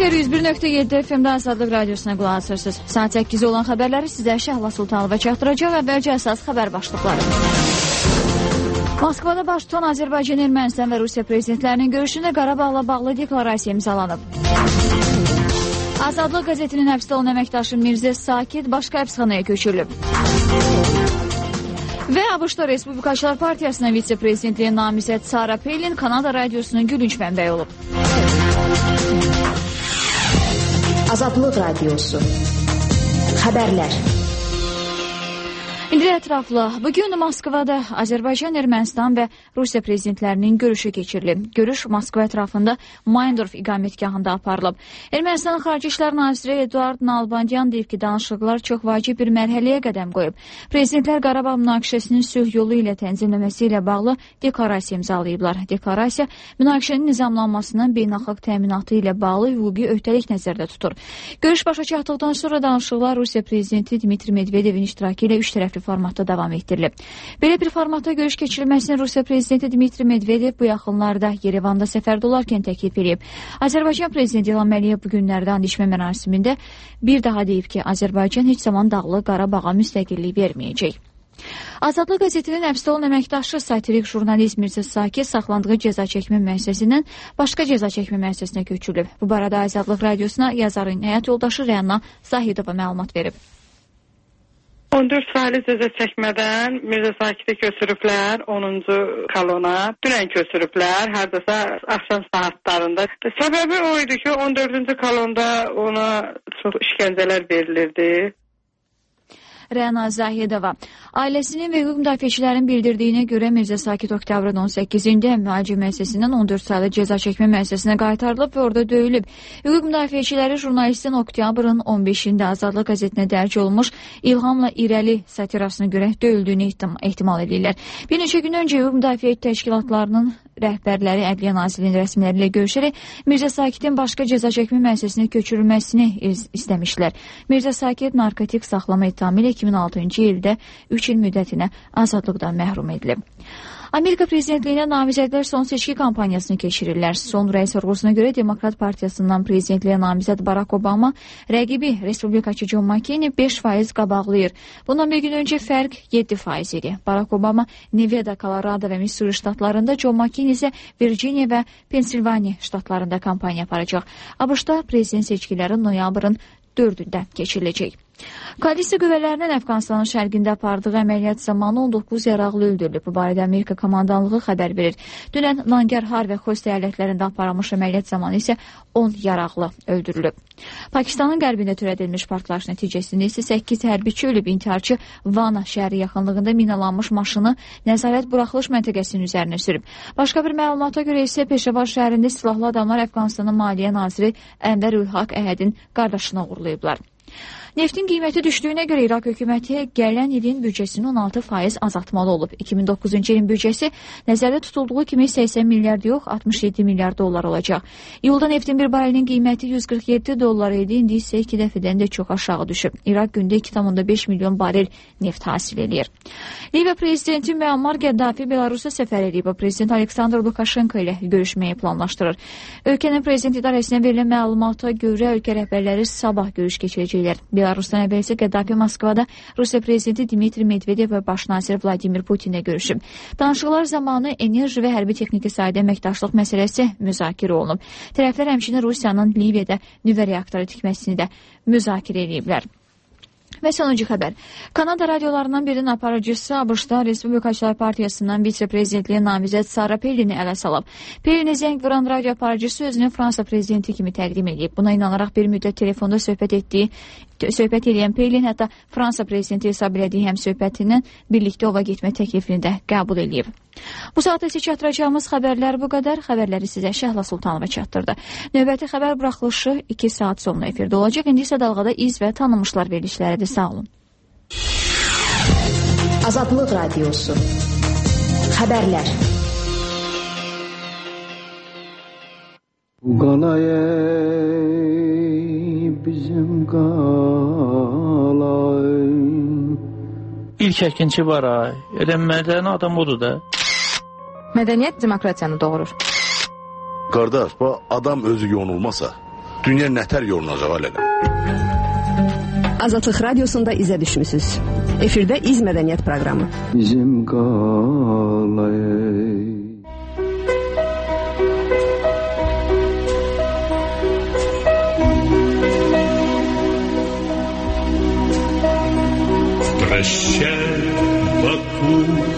Efir 101.7 FM'də Azadlıq Radiosuna qulaq asırsınız. Saat 8 olan xəbərləri sizə Şəhla Sultanova çatdıracaq və əvvəlcə əsas xəbər başlıqları. Moskvada baş tutan Azərbaycan, Ermənistan və Rusiya prezidentlərinin görüşündə Qarabağla bağlı deklarasiya imzalanıb. Azadlıq qəzetinin həbsdə olan əməkdaşı Mirzə Sakit başqa həbsxanaya köçürülüb. Və ABŞ-da Respublikaçılar Partiyasının vitse-prezidentliyi namizəd Sarah Palin Kanada radiosunun gülünç mənbəyi olub. Azadlıq Radiosu. Xəbərlər. İndi ətraflı. Bugün Moskvada Azərbaycan, Ermənistan və Rusiya prezidentlərinin görüşü keçirilib. Görüş Moskva ətrafında Mayndorf iqamətgahında aparılıb. Ermənistanın Xarici İşlər Naziri Eduard Nalbandyan deyib ki, danışıqlar çox vacib bir mərhələyə qədəm qoyub. Prezidentlər Qarabağ münaqişəsinin sülh yolu ilə tənzimləməsi ilə bağlı deklarasiya imzalayıblar. Deklarasiya münaqişənin nizamlanmasının beynəlxalq təminatı ilə bağlı hüquqi öhdəlik nəzərdə tutur. Görüş başa çatdıqdan sonra danışıqlar Rusiya prezidenti Dmitri Medvedevin iştirakı ilə üç tərəfli formatda davam etdirilib. Belə bir formatda görüş keçirilməsini Rusiya prezidenti Dmitri Medvedev bu yaxınlarda Yerevanda səfərdə olarkən təklif edib. Azərbaycan prezidenti İlham Əliyev bu günlərdə and içmə mərasimində bir daha deyib ki, Azərbaycan heç zaman Dağlıq Qarabağa müstəqillik verməyəcək. Azadlıq qəzetinin həbsdə olan əməkdaşı satirik jurnalist Mirzə Sakit saxlandığı cəza çəkmə müəssisəsindən başqa cəza çəkmə müəssisəsinə köçürülüb. Bu barədə Azadlıq radiosuna yazarın həyat yoldaşı Rəna Zahidova məlumat verib. 14 saylı cəza çəkmədən Mirzə Sakitə köçürüblər 10-cu kolona. Dünən köçürüblər, hardasa axşam saatlarında. Səbəbi o idi ki, 14-cü kolonda ona çox işgəncələr verilirdi. Rəna Zahidova. Ailəsinin və hüquq müdafiəçilərin bildirdiyinə görə Mirzə Sakit oktyabrın 18-də müalicə müəssisəsindən 14 saylı cəza çəkmə müəssisəsinə qaytarılıb və orada döyülüb. Hüquq müdafiəçiləri jurnalistin oktyabrın 15-də Azadlıq qəzetinə dərc olmuş İlhamla İrəli satirasına görə döyüldüyünü ehtimal edirlər. Bir neçə gün öncə hüquq müdafiə təşkilatlarının rəhbərləri Ədliyyə Nazirliyinin rəsmiləri ilə görüşərək Mirzə Sakitin başqa cəza çəkmə müəssisəsinə köçürülməsini istəmişlər. Mirzə Sakit narkotik saxlama ittihamı ilə 2006-cı ildə 3 il müddətinə azadlıqdan məhrum edilib. Amerika prezidentliyinə namizədlər son seçki kampaniyasını keçirirlər. Son rəy sorğusuna görə Demokrat Partiyasından prezidentliyə namizəd Barack Obama rəqibi Respublikaçı John McCain 5% qabaqlayır. Bundan bir gün öncə fərq 7% idi. Barack Obama Nevada, Colorado və Missouri ştatlarında, John McCain isə Virginia və Pensilvaniya ştatlarında kampaniya aparacaq. ABŞ-da prezident seçkiləri noyabrın 4-də keçiriləcək. Koalisiya qüvvələrinin Əfqanistanın şərqində apardığı əməliyyat zamanı 19 yaralı öldürülüb. Bu barədə Amerika komandanlığı xəbər verir. Dünən Nangarhar və Xost əyalətlərində aparılmış əməliyyat zamanı isə 10 yaralı öldürülüb. Pakistanın qərbində törədilmiş partlayış nəticəsində isə 8 hərbiçi ölüb. İntiharçı Vana şəhəri yaxınlığında minalanmış maşını nəzarət buraxılış məntəqəsinin üzərinə sürüb. Başqa bir məlumata görə isə Peşavar şəhərində silahlı adamlar Əfqanistanın Maliyyə naziri Ənvər Ülhaq Əhədin qardaşını uğurlayıblar. Neftin qiyməti düşdüyünə görə İraq hökuməti gələn ilin büdcəsini 16% azaltmalı olub. 2009-cu ilin büdcəsi nəzərdə tutulduğu kimi 80 milyard yox, 67 milyard dollar olacaq. İyulda neftin bir barelinin qiyməti 147 dollar idi, indi isə 2 dəfədən də çox aşağı düşüb. İraq gündə 2,5 milyon barel neft hasil edir. Liviya prezidenti Müammar Qəddafi Belarusa səfər edib. Prezident Aleksandr Lukashenko ilə görüşməyi planlaşdırır. Ölkənin prezident idarəsinə verilən məlumata görə ölkə rəhbərləri sabah görüş keçirəcəklər. Belarusdan əvvəl isə Qəddafi Moskvada Rusiya prezidenti Dmitri Medvedev və baş nazir Vladimir Putinlə görüşüb. Danışıqlar zamanı enerji və hərbi texniki sahədə əməkdaşlıq məsələsi müzakirə olunub. Tərəflər həmçinin Rusiyanın Liviyada nüvə reaktoru tikməsini də müzakirə ediblər. Və sonuncu xəbər. Kanada radiolarından birinin aparıcısı ABŞ-da Respublikaçılar Partiyasından vitse-prezidentliyə namizəd Sarah Palini ələ salıb. Palini zəng vuran radio aparıcısı özünü Fransa prezidenti kimi təqdim edib. Buna inanaraq bir müddət telefonda söhbət edən Palin hətta Fransa prezidenti hesab elədiyi həmsöhbətindən birlikdə ova getmə təklifini də qəbul edib. Bu saatda isə çatdıracağımız xəbərlər bu qədər. Xəbərləri sizə Şəhla Sultanova çatdırdı. Növbəti xəbər buraxılışı 2 saat sonra efirdə olacaq. İndi isə dalğada iz və tanınmışlar verilişləridir. Sağ olun. Azadlıq Radiosu. Xəbərlər. Qalayı bizim qalayı. İlk əkinçi var ay. Mədəni adam odur da. Mədəniyyət demokratiyanı doğurur. Qardaş, bu adam özü yonulmasa, dünya nətər yoluna zaval edəm. Azadlıq Radiosunda izə düşmüsünüz. Efirdə İz Mədəniyyət proqramı. Bizim qalay. Прощай, Баку,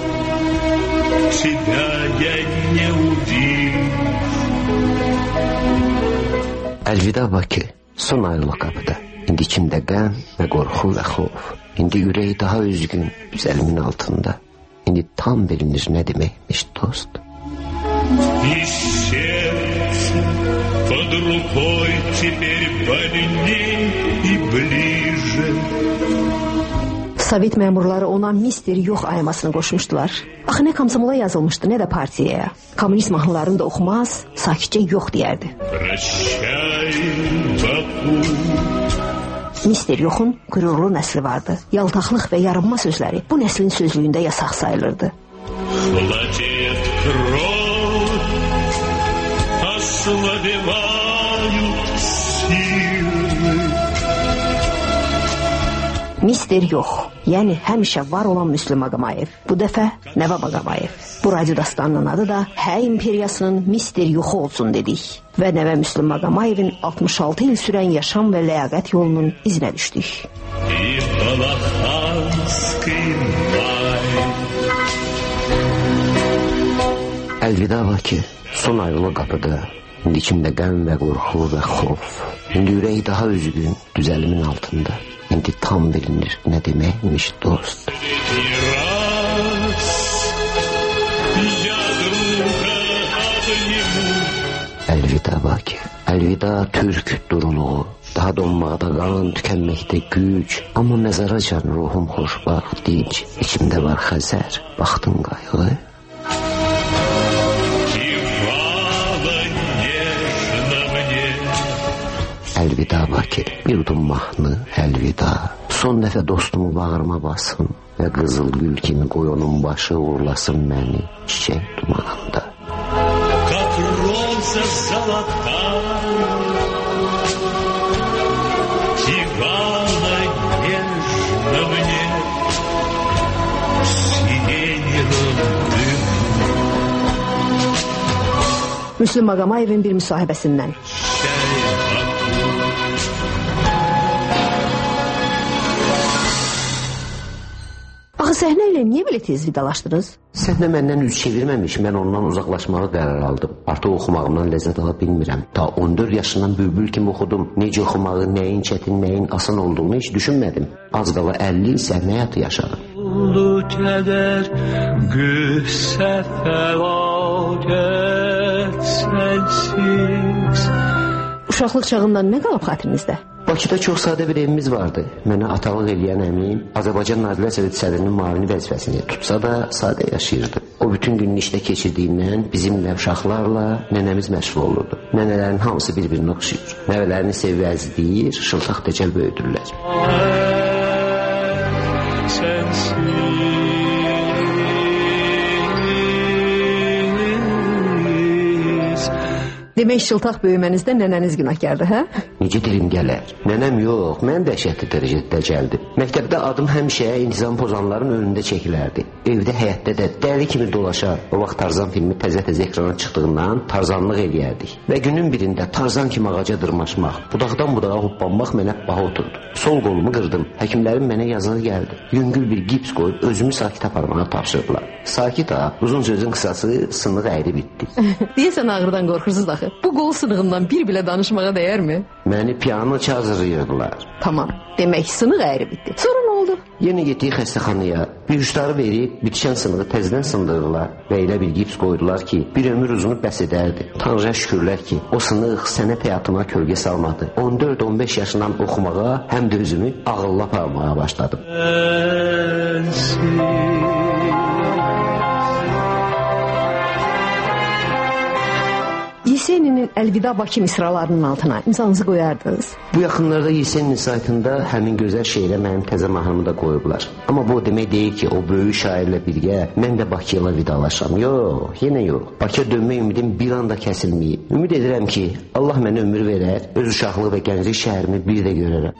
тебя я не увижу. Əlvida Bakı, son ayrılıq qapıda. İndi içimdə qəm və qorxu və xof. İndi ürək daha üzgün, düzəlimin altında. İndi tam bilinir nə deməkmiş dost. И сердце под рукой теперь больней и ближе. Sovet məmurları ona mister yox aymasını qoşmuşdular. Axı nə komsomola yazılmışdı, nə də partiyaya. Kommunist mahnılarını da oxumaz, sakitcə yox deyərdi. Mister yoxun qürurlu nəsli vardı. Yaltaqlıq və yarınma sözləri bu nəslin sözlüyündə yasaq sayılırdı. Mister yox, yəni həmişə var olan Müslüm Ağamayev. Bu dəfə Nəvab Ağamayev. Bu radyo dastanının adı da Hə İmperiyasının Mister yoxu olsun dedik. Və Nəvə Müslüm Ağamayevin 66 il sürən yaşam və ləyaqət yolunun izinə düşdük. Əlvida Bakı, son ayrılıq qapıda. İndi içimdə qəm və qorxu və xof. İndi ürək daha üzgün, düzəlimin altında. İndi tam bilinir nə deməkmiş dost. Əlvida Bakı, əlvida türk duruluğu. Daha donmaqda qan, tükənməkdə güc. Amma məzaracan ruhum xoşbaxt, dinc. İçimdə var xəzər, baxdın qayğı. Əlvida Bakı, bir udum mahnı, əlvida. Son dəfə dostumu bağrıma basın və qızıl gül kimi qoy onun başı uğurlasın məni çiçək dumanında. Müslüm Ağamayevin bir müsahibəsindən. Axı səhnə ilə niyə belə tez vidalaşdınız? Səhnə məndən üz çevirməmiş, mən ondan uzaqlaşmağı qərar aldım. Artıq oxumağımdan ləzzət ala bilmirəm. Ta 14 yaşından bülbül kimi oxudum. Necə oxumağı, nəyin çətin, nəyin asan olduğunu heç düşünmədim. Az qala 50 il səhnə həyatı yaşadım. Kədər, qüssə, fəlakət, sənsiz. Uşaqlıq çağından nə qalıb xatirinizdə? Bakıda çox sadə bir evimiz vardı. Mənə atalıq eləyən əmim Azərbaycan Nazirlər Soveti sədrinin müavini vəzifəsini tutsa da sadə yaşayırdı. O bütün gününü işdə keçirdiyindən bizimlə, uşaqlarla nənəmiz məşğul olurdu. Nənələrin hamısı bir-birinə oxşayır. Nəvələrini sevəzləyir, şıltaq təcəl böyüdürlər. Demək şıltaq böyümənizdə nənəniz günahkardır, hə? Necə dilim gələr? Nənəm yox, mən dəhşətli dərəcədə gəldim. Məktəbdə adım həmişə intizam pozanların önündə çəkilərdi. Evdə, həyətdə də dəli kimi dolaşar. O vaxt Tarzan filmi təzə-təzə ekrana çıxdığından tarzanlıq eləyərdik. Və günün birində Tarzan kimi ağaca dırmaşmaq, budaqdan budağa hoppanmaq mənə baha oturdu. Sol qolumu qırdım. Həkimlərin mənə yazığı gəldi. Yüngül bir gips qoyub özümü sakit aparmağa tapşırdılar. Sakit ha, uzun sözün qısası sınıq əyri bitdi. Deyəsən ağrıdan qorxursuz axı. Bu qol sınığından bir bilə danışmağa dəyərmi? Məni piano hazırlayırdılar. Tamam, demək sınıq əyri bitdi. Sonra nə oldu? Yenə getdik xəstəxanaya. Bir uçları verib bitişən sınığı təzədən sındırdılar və elə bir gips qoydular ki, bir ömür uzunu bəs edərdi. Tanrıya şükürlər ki, o sınıq sənət həyatıma kölgə salmadı. 14-15 yaşından oxumağa, həm də özümü ağılla aparmağa başladım. Lisey Yeseninin Əlvida Bakı misralarının altına imzanızı qoyardınız? Bu yaxınlarda Yesenin saytında həmin gözəl şeirə mənim təzə mahnımı da qoyublar. Amma bu demək deyil ki, o böyük şairlə birgə mən də Bakı ilə vidalaşam. Yox, yenə yox. Bakıya dönmə ümidim bir anda kəsilməyib. Ümid edirəm ki, Allah mənə ömür verər, öz uşaqlıq və gənclik şəhərimi bir də görərəm.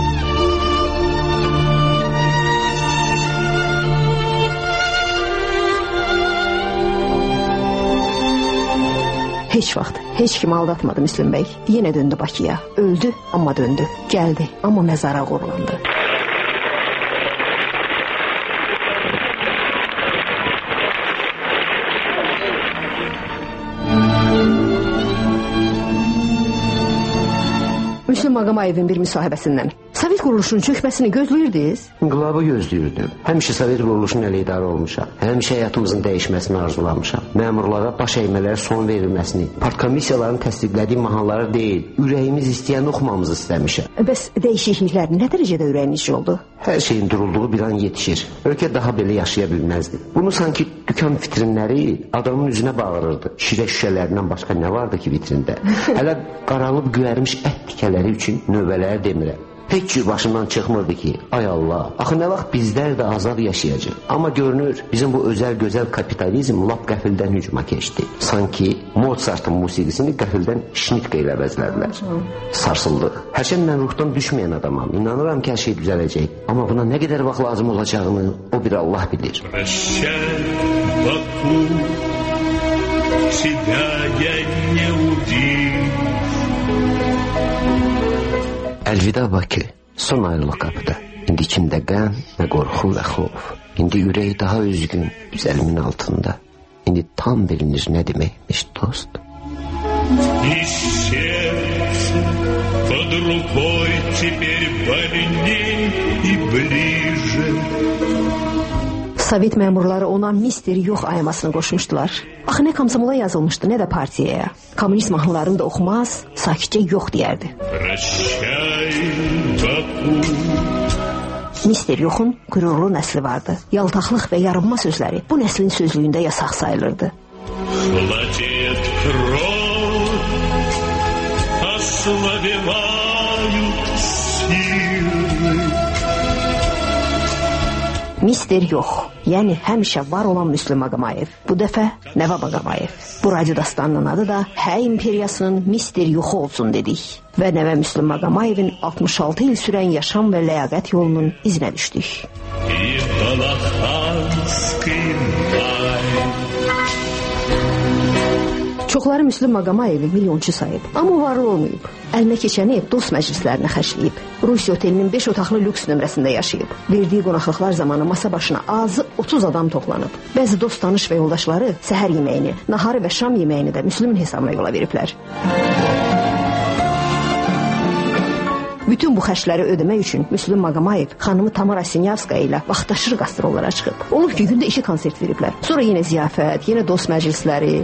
Heç vaxt, heç kimi aldatmadı Müslüm bəy. Yenə döndü Bakıya. Öldü, amma döndü. Gəldi, amma məzara qorulandı. Müslüm Maqamayevin bir müsahibəsindən. Sovet quruluşunun çökməsini gözləyirdiniz? İnqilabı gözləyirdim. Həmişə Sovet quruluşunun əleyhidarı olmuşam. Həmişə həyatımızın dəyişməsini arzulamışam. Məmurlara baş əymələrə son verilməsini, partkomissiyaların təsdiqlədiyi mahnıları deyil, ürəyimiz istəyən oxumamızı istəmişəm. Bəs dəyişikliklər nə dərəcədə ürəyinizcə oldu? Hər şeyin durulduğu bir an yetişir. Ölkə daha belə yaşaya bilməzdi. Bunu sanki dükan vitrinləri adamın üzünə bağırırdı. Şirə şüşələrindən başqa nə vardı ki vitrində? Hələ qaralıb göyərmiş ət tikələri üçün növbələri demirəm. Heç cür başımdan çıxmırdı ki, ay Allah, axı nə vaxt bizlər də azad yaşayacaq. Amma görünür, bizim bu özəl gözəl kapitalizm lap qəfildən hücuma keçdi. Sanki Mozart'ın musiqisini qəfildən Şnitke ilə əvəzlədilər. Sarsıldıq. Həşən mən ruhdan düşməyən adamam. İnanıram ki, hər şey düzələcək. Amma buna nə qədər vaxt lazım olacağını o bir Allah bilir. Əlvida Bakı, son ayrılıq qapıda. İndi kimdə qəm və qorxu və xof. İndi ürək daha üzgün, üzəlimin altında. İndi tam bilinir nə deməkmiş dost. И сердце под рукой теперь больней и ближе. Sovet məmurları ona mister yox aymasını qoşmuşdular. Axı nə komsomola yazılmışdı, nə də partiyaya. Kommunist mahnılarını da oxumaz, sakitcə yox deyərdi. Mister yoxun qürurlu nəsli vardı. Yaltaqlıq və yarınma sözləri bu nəslin sözlüyündə yasaq sayılırdı. Mister yox, yəni həmişə var olan Müslüm Maqamayev. Bu dəfə Nəvə Maqamayev. Bu radyo dastanının adı da Hə imperiyasının Mister yoxu olsun dedik. Və Nəvə Müslüm Maqamayevin 66 il sürən yaşam və ləyaqət yolunun izinə düşdük. Çoxları Müslüm Maqamayevi milyonçu sayıb, amma varlı olmayıb. Əlinə keçəni dost məclislərinə xərcləyib. Rusiya otelinin 5 otaqlı lüks nömrəsində yaşayıb. Verdiyi qonaqlıqlar zamanı masa başına azı 30 adam toplanıb. Bəzi dost, tanış və yoldaşları səhər yeməyini, naharı və şam yeməyini də Müslümün hesabına yola veriblər. Bütün bu xərcləri ödəmək üçün Müslüm Maqamayev xanımı Tamara Sinyavskaya ilə vaxtaşır qastrollara çıxıb. Olub ki, gündə 2 konsert veriblər. Sonra yenə ziyafət, yenə dost məclisləri.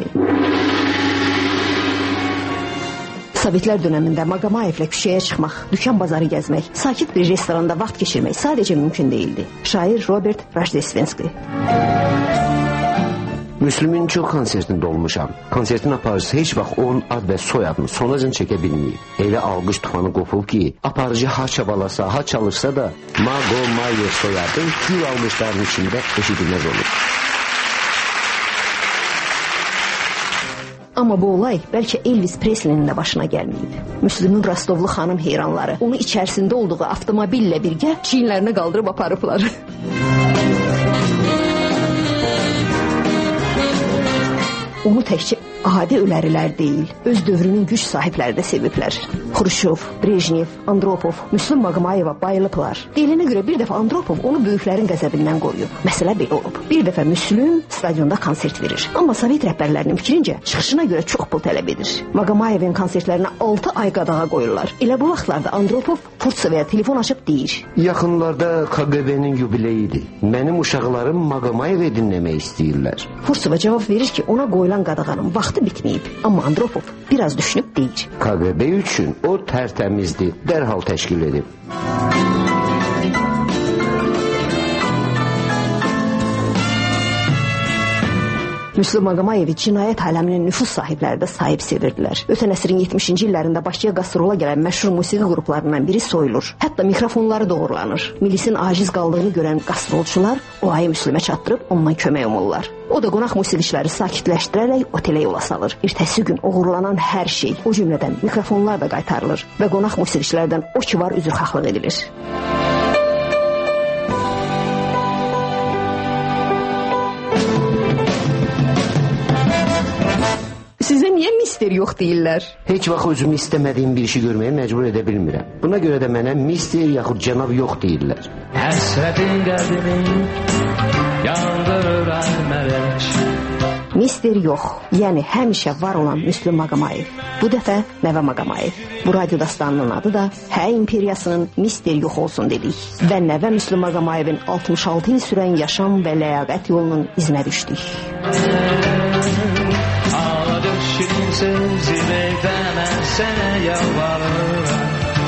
Sovetlər dönəmində Maqamayevlə küçəyə çıxmaq, dükan bazarı gəzmək, sakit bir restoranda vaxt keçirmək sadəcə mümkün deyildi. Şair Robert Rajdesvenski. Müslümün çox konsertində olmuşam. Konsertin aparıcısı heç vaxt onun ad və soyadını sonacın çəkə bilməyib. Elə alqış tufanı qopub ki, aparıcı ha çabalasa, ha çalışsa da Maqamayev soyadı gül alqışların içində eşidilməz olur. Amma bu olay bəlkə Elvis Presley'nin də başına gəlməyib. Müslümün Rostovlu xanım heyranları onu içərisində olduğu avtomobillə birgə çiyinlərini qaldırıb aparıblar. Onu təkcə adi ölərilər deyil, öz dövrünün güc sahibləri də seviblər. Xruşov, Brejnev, Andropov, Müslüm Maqamayeva bayılıblar. Deyilənə görə bir dəfə Andropov onu böyüklərin qəzəbindən qoruyub. Məsələ belə olub. Bir dəfə Müslüm stadionda konsert verir. Amma Sovet rəhbərlərinin fikrincə çıxışına görə çox pul tələb edir. Maqamayevin konsertlərinə 6 ay qadağa qoyurlar. Elə bu vaxtlarda Andropov Furtsevaya telefon açıb deyir: Yaxınlarda KGB-nin yubileyidir. Mənim uşaqlarım Maqamayevi dinləmək istəyirlər. Furtseva cavab verir ki, ona qoyulan qadağanın vaxtı bitməyib. Amma Andropov biraz düşünüb deyir: KGB üçün o tərtəmizdir, dərhal təşkil edib. Müslüm Maqamayevi cinayət aləminin nüfuz sahibləri də sahib sevirdilər. Ötən əsrin 70-ci illərində Bakıya qastrula gələn məşhur musiqi qruplarından biri soyulur. Hətta mikrofonları doğrulanır. Milisin aciz qaldığını görən qastrolçular olayı Müslümə çatdırıb ondan kömək umurlar. O da qonaq musiqiçiləri sakitləşdirərək otelə yola salır. Ertəsi gün uğurlanan hər şey, o cümlədən mikrofonlar da qaytarılır və qonaq musiqiçilərdən o ki var üzrxahlıq edilir. Sizə niyə mister yox deyirlər? Heç vaxt özümü istəmədiyim bir işi görməyə məcbur edə bilmirəm. Buna görə də mənə mister yaxud cənab yox deyirlər. Həsrətin qəlbimi yandırır əlmələk. Mister yox, yəni həmişə var olan Müslüm Maqamayev. Bu dəfə Nəvə Maqamayev. Bu radio dastanının adı da Hə İmperiyasının mister yox olsun dedik. Və Nəvə Müslüm Maqamayevin 66 il sürən yaşam və ləyaqət yolunun izinə düşdük. Şirin sözüyle mən sənə yalvarıram.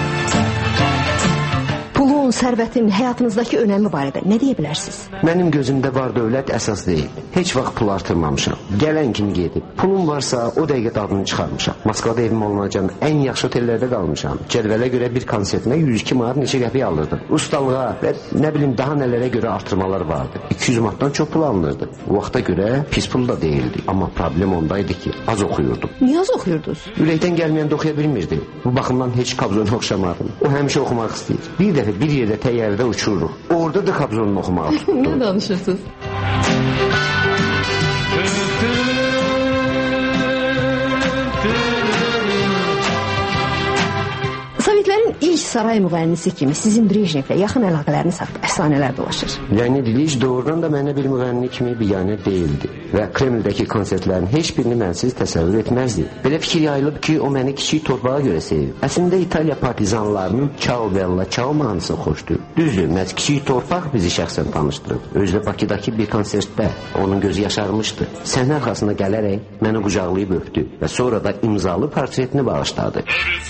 Pulun, sərvətin, həyatınızdakı önəmi barədə nə deyə bilərsiniz? Mənim gözümdə var dövlət əsas deyil. Heç vaxt pul artırmamışam. Gələn kimi gedib. Pulum varsa o dəqiqə dadını çıxarmışam. Moskvada evim olunacaq ən yaxşı otellərdə qalmışam. Cədvələ görə bir konsertinə 102 manat neçə qəpik alırdım. Ustalığa və nə bilim daha nələrə görə artırmalar vardı. 200 manatdan çox pul alınırdı. O vaxta görə pis pul da deyildi. Amma problem ondaydı ki, az oxuyurdum. Niyə az oxuyurdunuz? Ürəkdən gəlməyəndə oxuya bilmirdim. Bu baxımdan heç Kabzonu oxşamadım. O həmişə oxumaq istəyir. Bir dəfə bir yerdə təyyarədə uçururuq. Orada da Kabzonunu oxumağa tutdum. Nə danışırsınız? Sovetlərin ilk saray müğənnisi kimi sizin Brejnevlə yaxın əlaqələriniz haqqında əfsanələr dolaşır. Leonid İliç doğrudan da mənə bir müğənni kimi biganə deyildi və Kremldəki konsertlərin heç birini mənsiz təsəvvür etməzdi. Belə fikir yayılıb ki, o məni kiçik torpağa görə sevib. Əslində İtaliya partizanlarının Ciao Bella Ciao mahnısını xoşdu. Düzdür, məhz kiçik torpaq bizi şəxsən tanışdırıb. Özdə Bakıdakı bir konsertdə onun gözü yaşarmışdı. Səhnə arxasına gələrək məni qucaqlayıb öpdü və sonra da imzalı portretini bağışladı.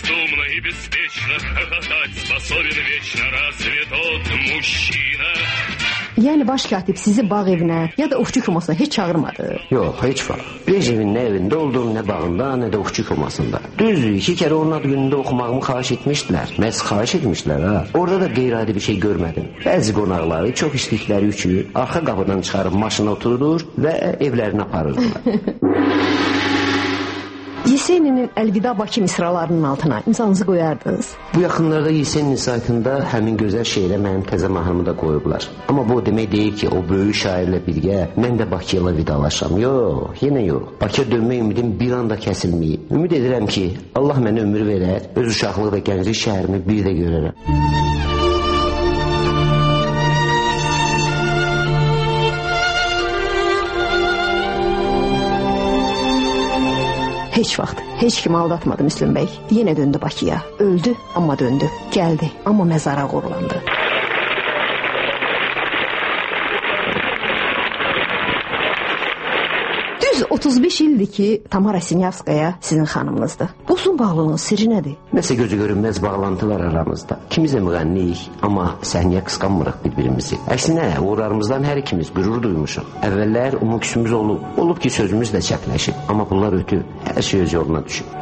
Yəni baş katib sizi bağ evinə ya da ovçu komasına heç çağırmadı? Yox, heç vaxt. Brejnevin nə evində olduğum, nə bağında, nə də ovçu komasında. Düzdür, 2 kərə onun ad günündə oxumağımı xahiş etmişdilər. Məhz xahiş etmişdilər ha. Orada da qeyri-adi bir şey görmədim. Bəzi qonaqları çox istədikləri üçün arxa qapıdan çıxarıb maşına oturdur və evlərinə aparırdılar. Yeseninin Əlvida Bakı misralarının altına imzanızı qoyardınız. Bu yaxınlarda Yesenin saytında həmin gözəl şeirə mənim təzə mahnımı da qoyublar. Amma bu demək deyil ki, o böyük şairlə birgə mən də Bakıyla vidalaşam. Yox, yenə yox. Bakıya dönmək ümidim bir anda kəsilməyib. Ümid edirəm ki, Allah mənə ömür verər, öz uşaqlıq və gənclik şəhərimi bir də görərəm. Heç vaxt, heç kimi aldatmadı Müslüm bəy. Yenə döndü Bakıya. Öldü, amma döndü. Gəldi, amma məzara qorulandı. Düz 35 ildir ki, Tamara Sinyavskaya sizin xanımınızdır. Bu uzun bağlılığın sirri nədir? Nəsə gözü görünməz bağlantı var aramızda. İkimiz də müğənniyik, amma səhnəyə qısqanmırıq bir-birimizi. Əksinə, uğurlarımızdan hər ikimiz qürur duymuşuq. Əvvəllər umut-küsümüz olub. Olub ki, sözümüz də çəpləşib. Amma bunlar ötüb, hər şey öz yoluna düşüb.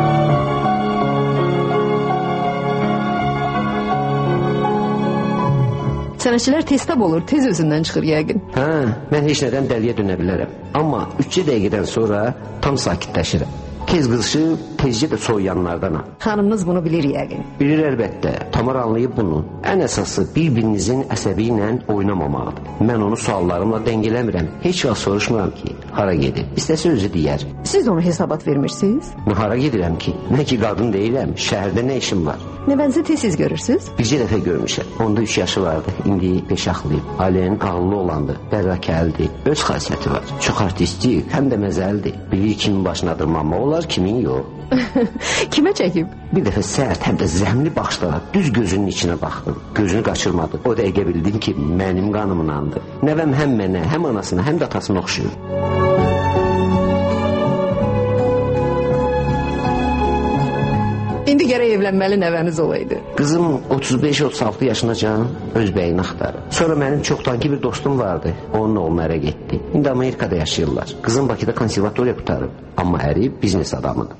Sənətçilər testab olur, tez özündən çıxır yəqin. Hə, mən heç nədən dəliyə dönə bilərəm. Amma 3 dəqiqədən sonra tam sakitləşirəm. Tez qızışıb, tezcə də soyuyanlardanam. Xanımınız bunu bilir yəqin. Bilir əlbəttə, Tamar anlayıb bunu. Ən əsası bir-birinizin əsəbi ilə oynamamaqdır. Mən onu suallarımla dəngələmirəm. Heç vaxt soruşmuram ki, hara gedir. İstəsə özü deyər. Siz ona hesabat vermirsiniz? Mən hara gedirəm ki? Nə ki qadın deyiləm, şəhərdə nə işim var? Nəvənizi tez görürsünüz? Bircə dəfə görmüşəm. Onda 3 yaşı vardı. İndi peşaxlıyıb. Ailənin ağıllı olandı. Bərrakəldir. Öz xasiyyəti var. Çox artistik, həm də məzəlidir. Bilir kimin başına dırmanmaq olar, kimin yox. Kimə çəkib? Bir dəfə sərt, həm də zəhmli baxışlara düz gözünün içinə baxdım. Gözünü qaçırmadı. O dəqiqə bildim ki, mənim qanımınandı. Nəvəm həm mənə, həm anasına, həm də atasına oxşuyur. İndi gərək evlənməli nəvəniz olaydı. Qızım 35-36 yaşındacan öz bəyini axtarır. Sonra mənim çoxdankı bir dostum vardı. Onun oğlu ərə getdi. İndi Amerikada yaşayırlar. Qızım Bakıda konservatoriya qutarıb. Amma əri biznes adamıdır.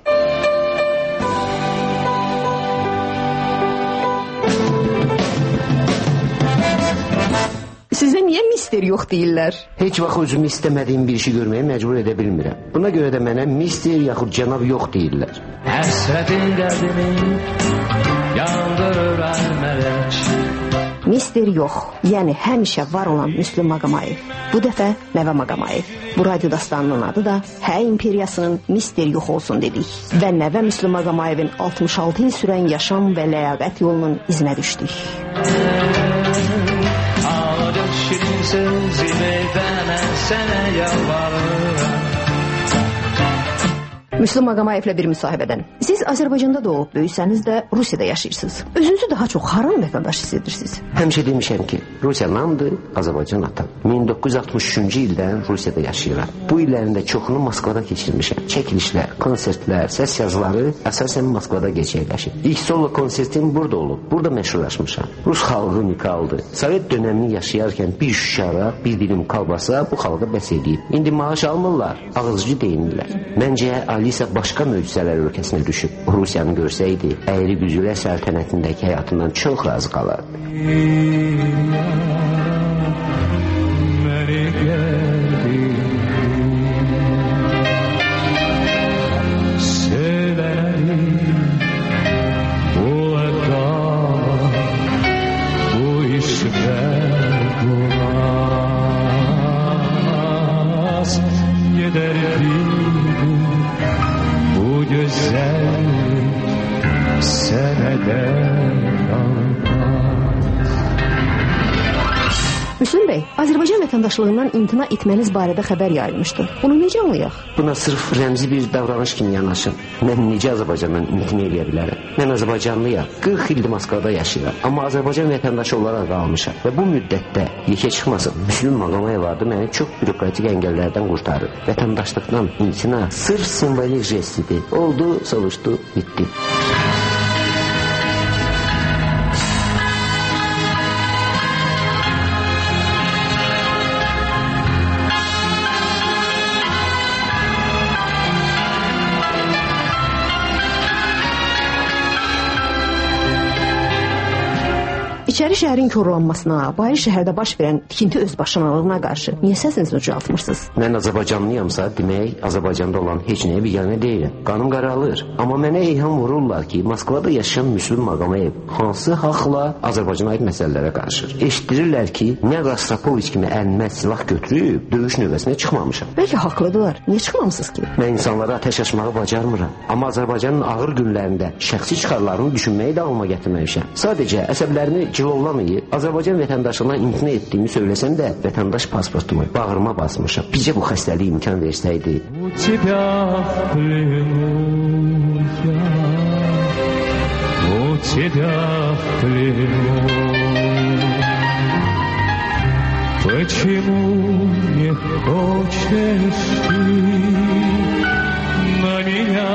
Sizə niyə mister yox deyirlər? Heç vaxt özümü istəmədiyim bir işi görməyə məcbur edə bilmirəm. Buna görə də mənə mister yaxud cənab yox deyirlər. Həsrətin qəlbimi yandırır əlmələk. Mister yox, yəni həmişə var olan Müslüm Maqomayev. Bu dəfə Nəvə Maqomayev. Bu radyo dastanının adı da Hə imperiyasının mister yox olsun dedik. Və Nəvə Müslüm Maqomayevin 66 il sürən yaşam və ləyaqət yolunun izinə düşdük. Şirin söz demə sənə yalvarıram. Müslüm Maqomayevlə bir müsahibədən. Siz Azərbaycanda doğub böyüsəniz də Rusiyada yaşayırsınız. Özünüzü daha çox haranın vətəndaşı hiss edirsiniz? Həmişə demişəm ki, Rusiya namdır, Azərbaycan atam. 1963-cü ildən Rusiyada yaşayıram. Bu illərində çoxunu Moskvada keçirmişəm. Çəkilişlər, konsertlər, səs yazıları əsasən Moskvada gerçəkləşir. İlk solo konsertim burada olub. Burada məşhurlaşmışam. Rus xalqı unikaldır. Sovet dönəmini yaşayarkən bir şüşara, bir dilim kalbasa bu xalqa bəs edib. İndi maaş almırlar, ağızcı deyinirlər. Məncə Alisa başqa möcüzələr ölkəsinə düşüb. Rusiyanı görsəydi, əyri güzülə səltənətindəki həyatından çox razı qalardı. Müslüm bəy, Azərbaycan vətəndaşlığından imtina etməniz barədə xəbər yayılmışdı. Bunu necə anlayaq? Buna sırf rəmzi bir davranış kimi yanaşın. Mən necə Azərbaycandan imtina edə bilərəm? Mən Azərbaycanlıyam. 40 ildir Moskvada yaşayıram. Amma Azərbaycan vətəndaşı olaraq qalmışam. Və bu müddətdə yekə çıxmasın. Müslüm Maqomayev vardı, məni çox bürokratik əngəllərdən qurtarır. Vətəndaşlıqdan imtina sırf simvolik jestidir. Oldu, soruşdu, bitdi. İçəri şəhərin korlanmasına, bayır şəhərdə baş verən tikinti özbaşınalığına qarşı niyə səsinizi ucaltmırsınız? Mən Azərbaycanlıyamsa, demək Azərbaycanda olan heç nəyə biganə deyiləm. Qanım qaralır. Amma mənə eyham vururlar ki, Moskvada yaşayan Müslüm Maqomayev hansı haqla Azərbaycana aid məsələlərə qarışır. Eşitdirirlər ki, nə Rostropovich kimi əlinmə silah götürüb döyüş növbəsinə çıxmamışam. Bəlkə haqlıdırlar. Niyə çıxmamısınız ki? Mən insanlara ateş açmağı bacarmıram. Amma Azərbaycanın ağır günlərində şəxsi çıxarlarını düşünməyi də alma gətirməmişəm. Sadəcə əsəblərimi cilovlamayıb, Azərbaycan vətəndaşlığına imtina etdiyimi söyləsəm də, vətəndaş pasportumu bağrıma basmışam. Bizə bu xəstəliyi imkan versəydi. Почему не хочешь ты на меня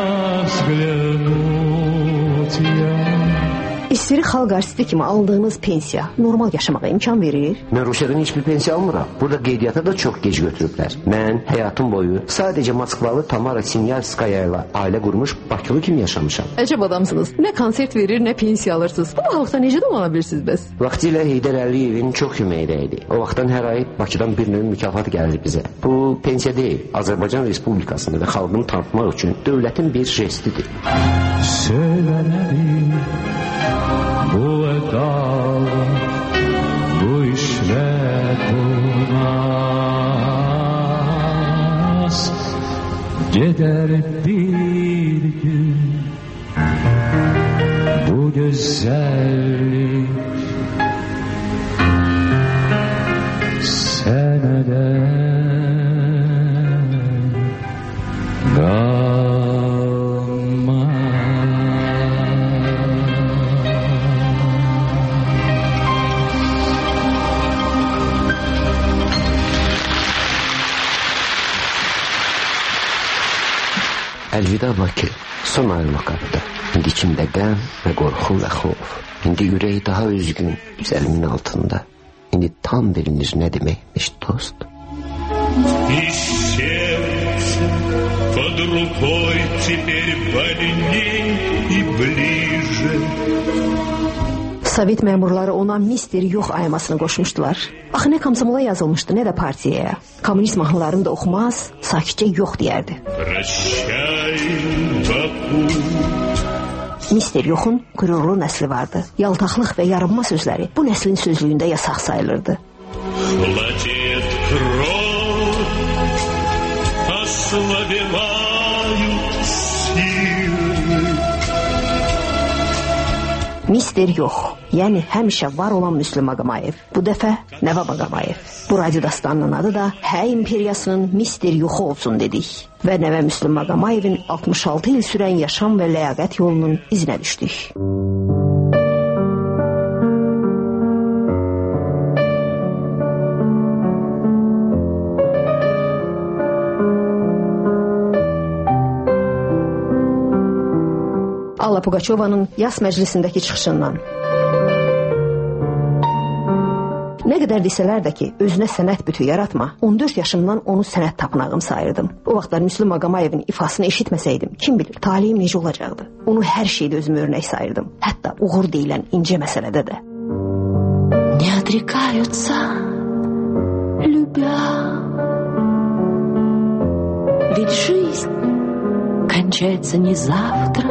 взглянуть я? İstiri xalq artisti kimi aldığınız pensiya normal yaşamağa imkan verir? Mən Rusiyadan heç bir pensiya almıram. Burada qeydiyyata da çox gec götürüblər. Mən həyatım boyu sadəcə Moskvalı Tamara Sinyalskaya ilə ailə qurmuş Bakılı kimi yaşamışam. Əcəb adamsınız. Nə konsert verir, nə pensiya alırsınız. Bu halqda necə dolana bilirsiniz bəs? Vaxtilə Heydər Əliyevin çox köməkdə idi. O vaxtdan hər ay Bakıdan bir növ mükafat gəlir bizə. Bu pensiya deyil, Azərbaycan Respublikasını və xalqını tanıtmaq üçün dövlətin bir jestidir. Söyləməli bu əda, bu işlər olmaz. Gedər bir gün bu gözəllik sənə də Əlvida Bakı, son ayrılıq qapıda. İndi içimdə qəm və qorxu və xof. İndi ürək daha üzgün, düzəlimin altında. İndi tam bilinir nə deməkmiş dost. И сердце под рукой теперь больней и ближе. Sovet məmurları ona mister yox aymasını qoşmuşdular. Axı nə komsomola yazılmışdı, nə də partiyaya. Kommunist mahnılarını da oxumaz, sakitcə yox deyərdi. Mister yoxun qürurlu nəsli vardı. Yaltaqlıq və yarınma sözləri bu nəslin sözlüyündə yasaq sayılırdı. Mister yox, yəni həmişə var olan Müslüm Maqomayev. Bu dəfə Nəvə Maqomayev. Bu radyo dastanının adı da Hə İmperiyasının Mister yoxu olsun dedik. Və Nəvə Müslüm Maqomayevin 66 il sürən yaşam və ləyaqət yolunun izinə düşdük. Alla Pugaçovanın Yas Məclisindəki çıxışından. Nə qədər desələr də ki, özünə sənət bütü yaratma, 14 yaşımdan onu sənət tapınağım sayırdım. O vaxtlar Müslüm Maqomayevin ifasını eşitməsəydim, kim bilir, talihim necə olacaqdı. Onu hər şeydə özümü örnək sayırdım. Hətta uğur deyilən incə məsələdə də. Не отрекаются, любя, ведь жизнь кончается не завтра.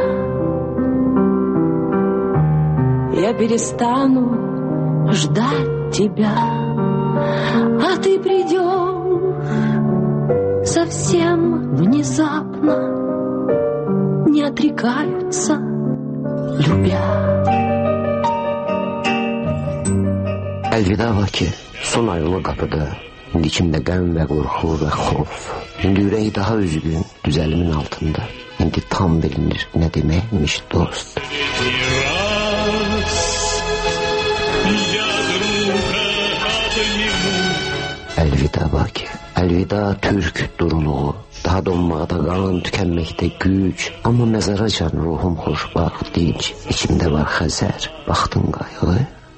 Я перестану ждать тебя, а ты придешь совсем внезапно. Не отрекаются, любя. Əlvida Bakı, son ayrılı qapıda. İndi içimdə qəm və qorxu və xof. İndi ürək daha üzgün, düzəlimin altında. İndi tam bilinir nə deməkmiş dost. Əlvida Bakı, əlvida türk duruluğu. Daha donmaqda qan, tükənməkdə güc. Amma məzaracan ruhum xoşbaxt, dinc. İçimdə var Xəzər, baxdın qayığı.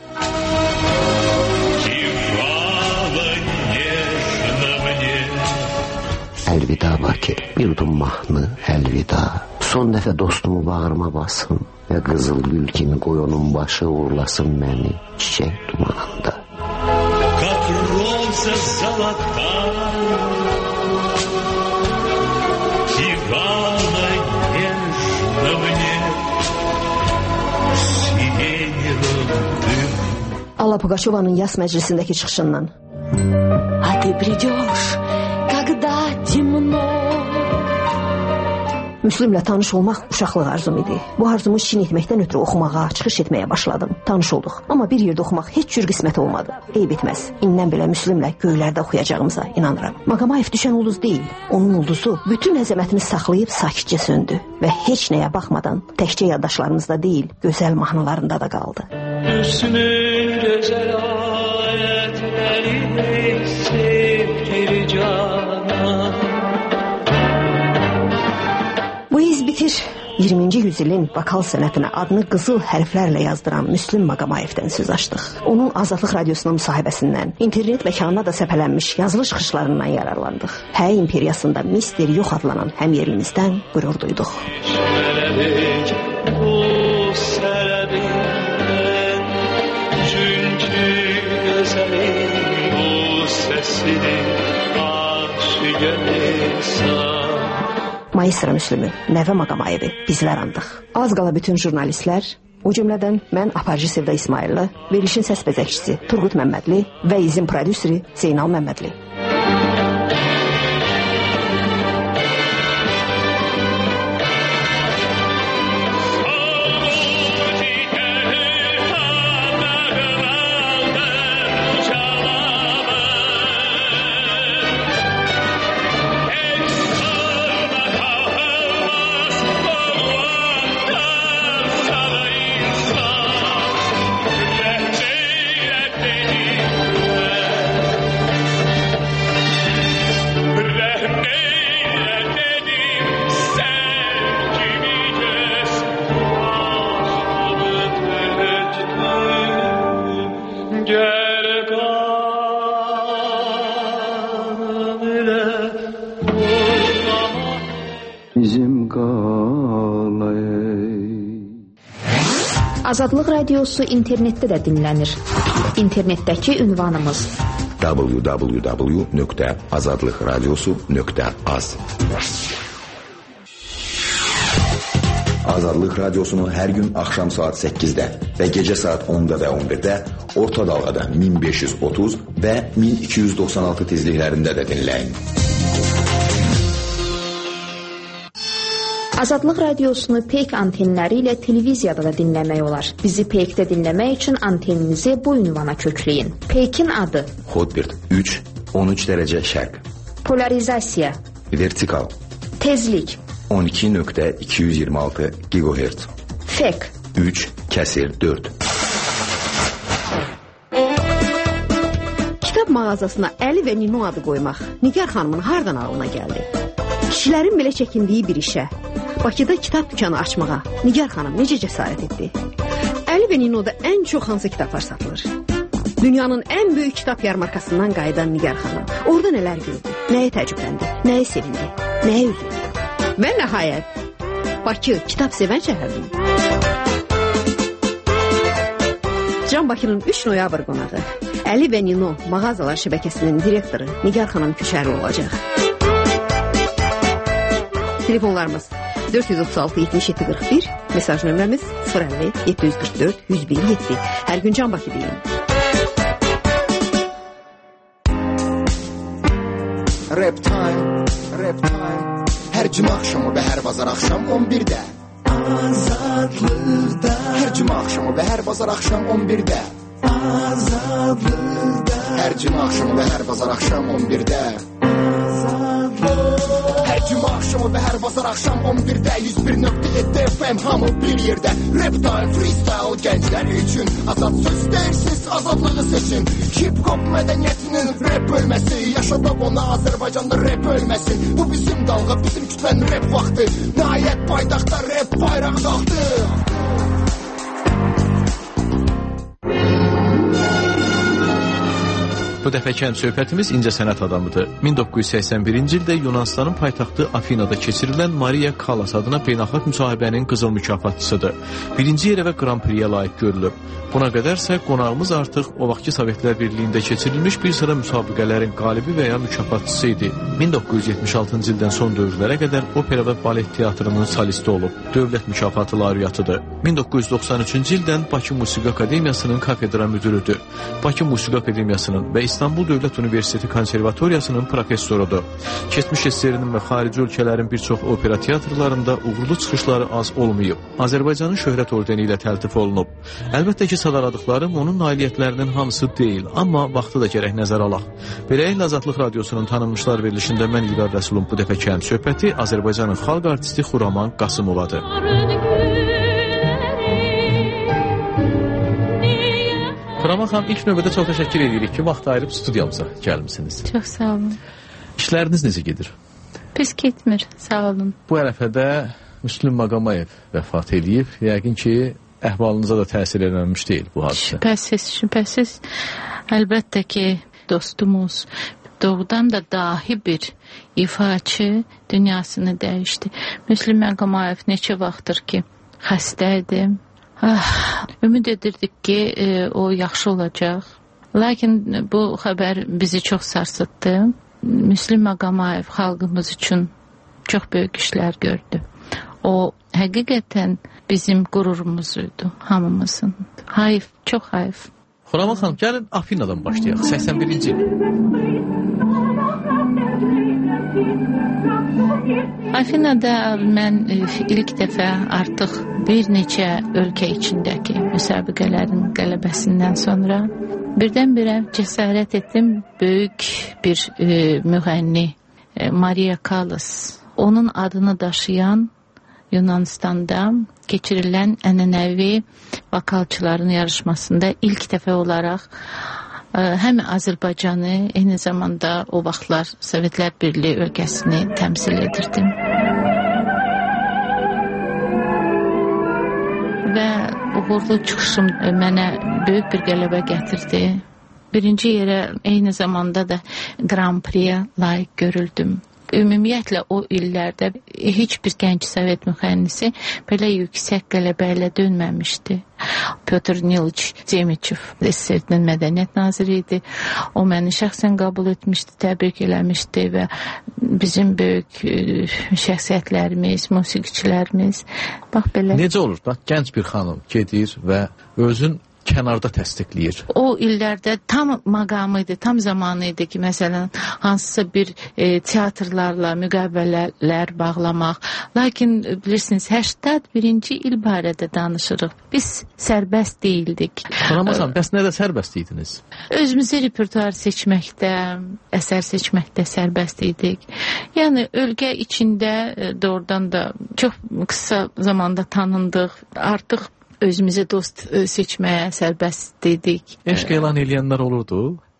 Əlvida Bakı, bir udum mahnı, əlvida. Son dəfə dostumu bağrıma basın və qızıl gül kimi qoy onun başı uğurlasın məni çiçək dumanında. Alla Pugaçovanın Yas Məclisindəki çıxışından. А ты придешь, когда темно. Müslümlə tanış olmaq uşaqlıq arzum idi. Bu arzumu şin etməkdən ötürü oxumağa, çıxış etməyə başladım. Tanış olduq. Amma bir yerdə oxumaq heç cür qismət olmadı. Eyb etməz. İndən belə Müslümlə göylərdə oxuyacağımıza inanıram. Maqomayev düşən ulduz deyil. Onun ulduzu bütün əzəmətini saxlayıb sakitcə söndü. Və heç nəyə baxmadan təkcə yaddaşlarımızda deyil, gözəl mahnılarında da qaldı. Hüsnü gözəl ayətləri sevgili cana. Bu iz bitir. 20-ci yüzilin vokal sənətinə adını qızıl hərflərlə yazdıran Müslüm Maqomayevdən söz açdıq. Onun Azadlıq Radiosunun müsahibəsindən, internet məkanına da səpələnmiş yazılı çıxışlarından yararlandıq. Hə İmperiyasında Mister yox adlanan həmyerimizdən qürur duyduq. Maestro Müslümü, Nəvə Maqomayevi bizlər andıq. Az qala bütün jurnalistlər, o cümlədən mən aparıcı Sevda İsmailli, verilişin səs bəzəkçisi Turqut Məmmədli və izin prodüseri Zeynal Məmmədli. Azadlıq Radiosu internetdə də dinlənir. İnternetdəki ünvanımız www.azadlıqradiosu.az. Azadlıq Radiosunu hər gün axşam saat 8-də və gecə saat 10-da və 11-də orta dalğada 1530 və 1296 tezliklərində də dinləyin. Azadlıq Radiosunu Peyk antenləri ilə televiziyada da dinləmək olar. Bizi Peykdə dinləmək üçün anteninizi bu ünvana kökləyin. Peykin adı Hotbird 3, 13 dərəcə şərq. Polarizasiya. Vertikal. Tezlik. 12.226 GHz. Fek. 3/4. Kitab mağazasına Əli və Nino adı qoymaq Nigar xanımın hardan ağlına gəldi? Kişilərin belə çəkindiyi bir işə, Bakıda kitab dükkanı açmağa Nigar xanım necə cəsarət etdi? Əli və Nino'da ən çox hansı kitablar satılır? Dünyanın ən böyük kitab yarmarkasından qayıdan Nigar xanım orada nələr gördü? Nəyə təəccübləndi? Nəyə sevindi? Nəyə üzüldü? Və nəhayət, Bakı kitab sevən şəhərdir. Can Bakının 3 noyabr qonağı Əli və Nino mağazalar şəbəkəsinin direktoru Nigar xanım Köçərli olacaq. Telefonlarımız 436-7741, mesaj nömrəmiz 050-744-101-7. Hər gün Can Bakı deyin. Rap time, rap time. Hər cümə axşamı və hər bazar axşam 11-də Azadlıqda. Hər cümə axşamı və hər bazar axşam 11-də Azadlıqda. Hər cümə axşamı və hər bazar axşam 11-də Hər cümə axşamı və hər bazar axşam 11-də 101.7 FM hamı bir yerdə. Rap time, freestyle gənclər üçün. Azad söz deyirsiz, azadlığı seçin. Hip-hop mədəniyyətinin rap bölməsi. Yaşadaq ona Azərbaycanda rap ölməsin. Bu bizim dalğa, bizim kütlənin rap vaxtı. Nəhayət paytaxtda rap bayraq qalxdı. Bu dəfəki söhbətimiz incəsənət adamıdır. 1981-ci ildə Yunanistanın paytaxtı Afinada keçirilən Maria Callas adına beynəlxalq müsahibənin qızıl mükafatçısıdır. Birinci yerə və Grand Prix-yə layiq görülüb. Buna qədərsə qonağımız artıq o vaxtki Sovetlər Birliyində keçirilmiş bir sıra müsabiqələrin qalibi və ya mükafatçısı idi. 1976-cı ildən son dövrlərə qədər opera və balet teatrının solisti olub. Dövlət mükafatı laureatıdır. 1993-cü ildən Bakı Musiqi Akademiyasının kafedra müdürüdür. Bakı Musiqi Akademiyasının və İstanbul Dövlət Universiteti Konservatoriyasının professorudur. Keçmiş SSR-nin və xarici ölkələrin bir çox opera teatrlarında uğurlu çıxışları az olmayıb. Azərbaycanın şöhrət ordeni ilə təltif olunub. Əlbəttə ki, sadaladıqlarım onun nailiyyətlərinin hamısı deyil, amma vaxtı da gərək nəzər alaq. Beləliklə Azadlıq Radiosunun tanınmışlar verilişində mən İlqar Rəsulun bu dəfəki söhbəti Azərbaycanın xalq artisti Xuraman Qasımovadır. Xuraman xanım, ilk növbədə çox təşəkkür edirik ki, vaxt ayırıb studiyamıza gəlmisiniz. Çox sağ olun. İşləriniz necə gedir? Pis getmir, sağ olun. Bu ərəfədə Müslüm Maqamayev vəfat edib. Yəqin ki, əhvalınıza da təsir edilmiş deyil bu hadisə. Şübhəsiz. Əlbəttə ki, dostumuz doğrudan da dahi bir ifaçı dünyasını dəyişdi. Müslüm Maqamayev neçə vaxtdır ki, xəstə idi. Ümid edirdik ki, o yaxşı olacaq. Lakin bu xəbər bizi çox sarsıtdı. Müslüm Maqamayev xalqımız üçün çox böyük işlər gördü. O həqiqətən bizim qürurumuzuydu, hamımızın. Hayf, çox hayf. Xuraman xanım, gəlin Afinadan başlayaq. 81-ci il. Afinada mən ilk dəfə artıq bir neçə ölkə içindəki müsabiqələrin qələbəsindən sonra birdən-birə cəsarət etdim. Böyük bir müğənni Maria Callas, onun adını daşıyan Yunanistan'da keçirilən ənənəvi vokalçıların yarışmasında ilk dəfə olaraq həm Azərbaycanı, eyni zamanda o vaxtlar Sovetlər Birliyi ölkəsini təmsil edirdim. Və uğurlu çıxışım mənə böyük bir qələbə gətirdi. Birinci yerə eyni zamanda da Grand Prix-yə layiq görüldüm. ümumiyyətlə o illərdə heç bir gənc Sovet müxənnisi belə yüksək qələbə ilə dönməmişdi. Pyotr Niliç Demiçev SSR-nin mədəniyyət naziri idi. O məni şəxsən qəbul etmişdi, təbrik eləmişdi və bizim böyük şəxsiyyətlərimiz, musiqiçilərimiz bax belə. Necə olur da gənc bir xanım gedir və özün kənarda təsdiqləyir. O illərdə tam maqamı idi, tam zamanı idi ki, məsələn, hansısa bir teatrlarla müqavilələr bağlamaq. Lakin bilirsiniz, 81-ci il barədə danışırıq. Biz sərbəst deyildik. Ramazan, bəs nədə sərbəst idiniz? Özümüzü repertuar seçməkdə, əsər seçməkdə sərbəst idik. Yəni, ölkə içində doğrudan da çox qısa zamanda tanındıq. Artıq özümüzə dost seçməyə sərbəst dedik. Eşq elan eləyənlər olurdu?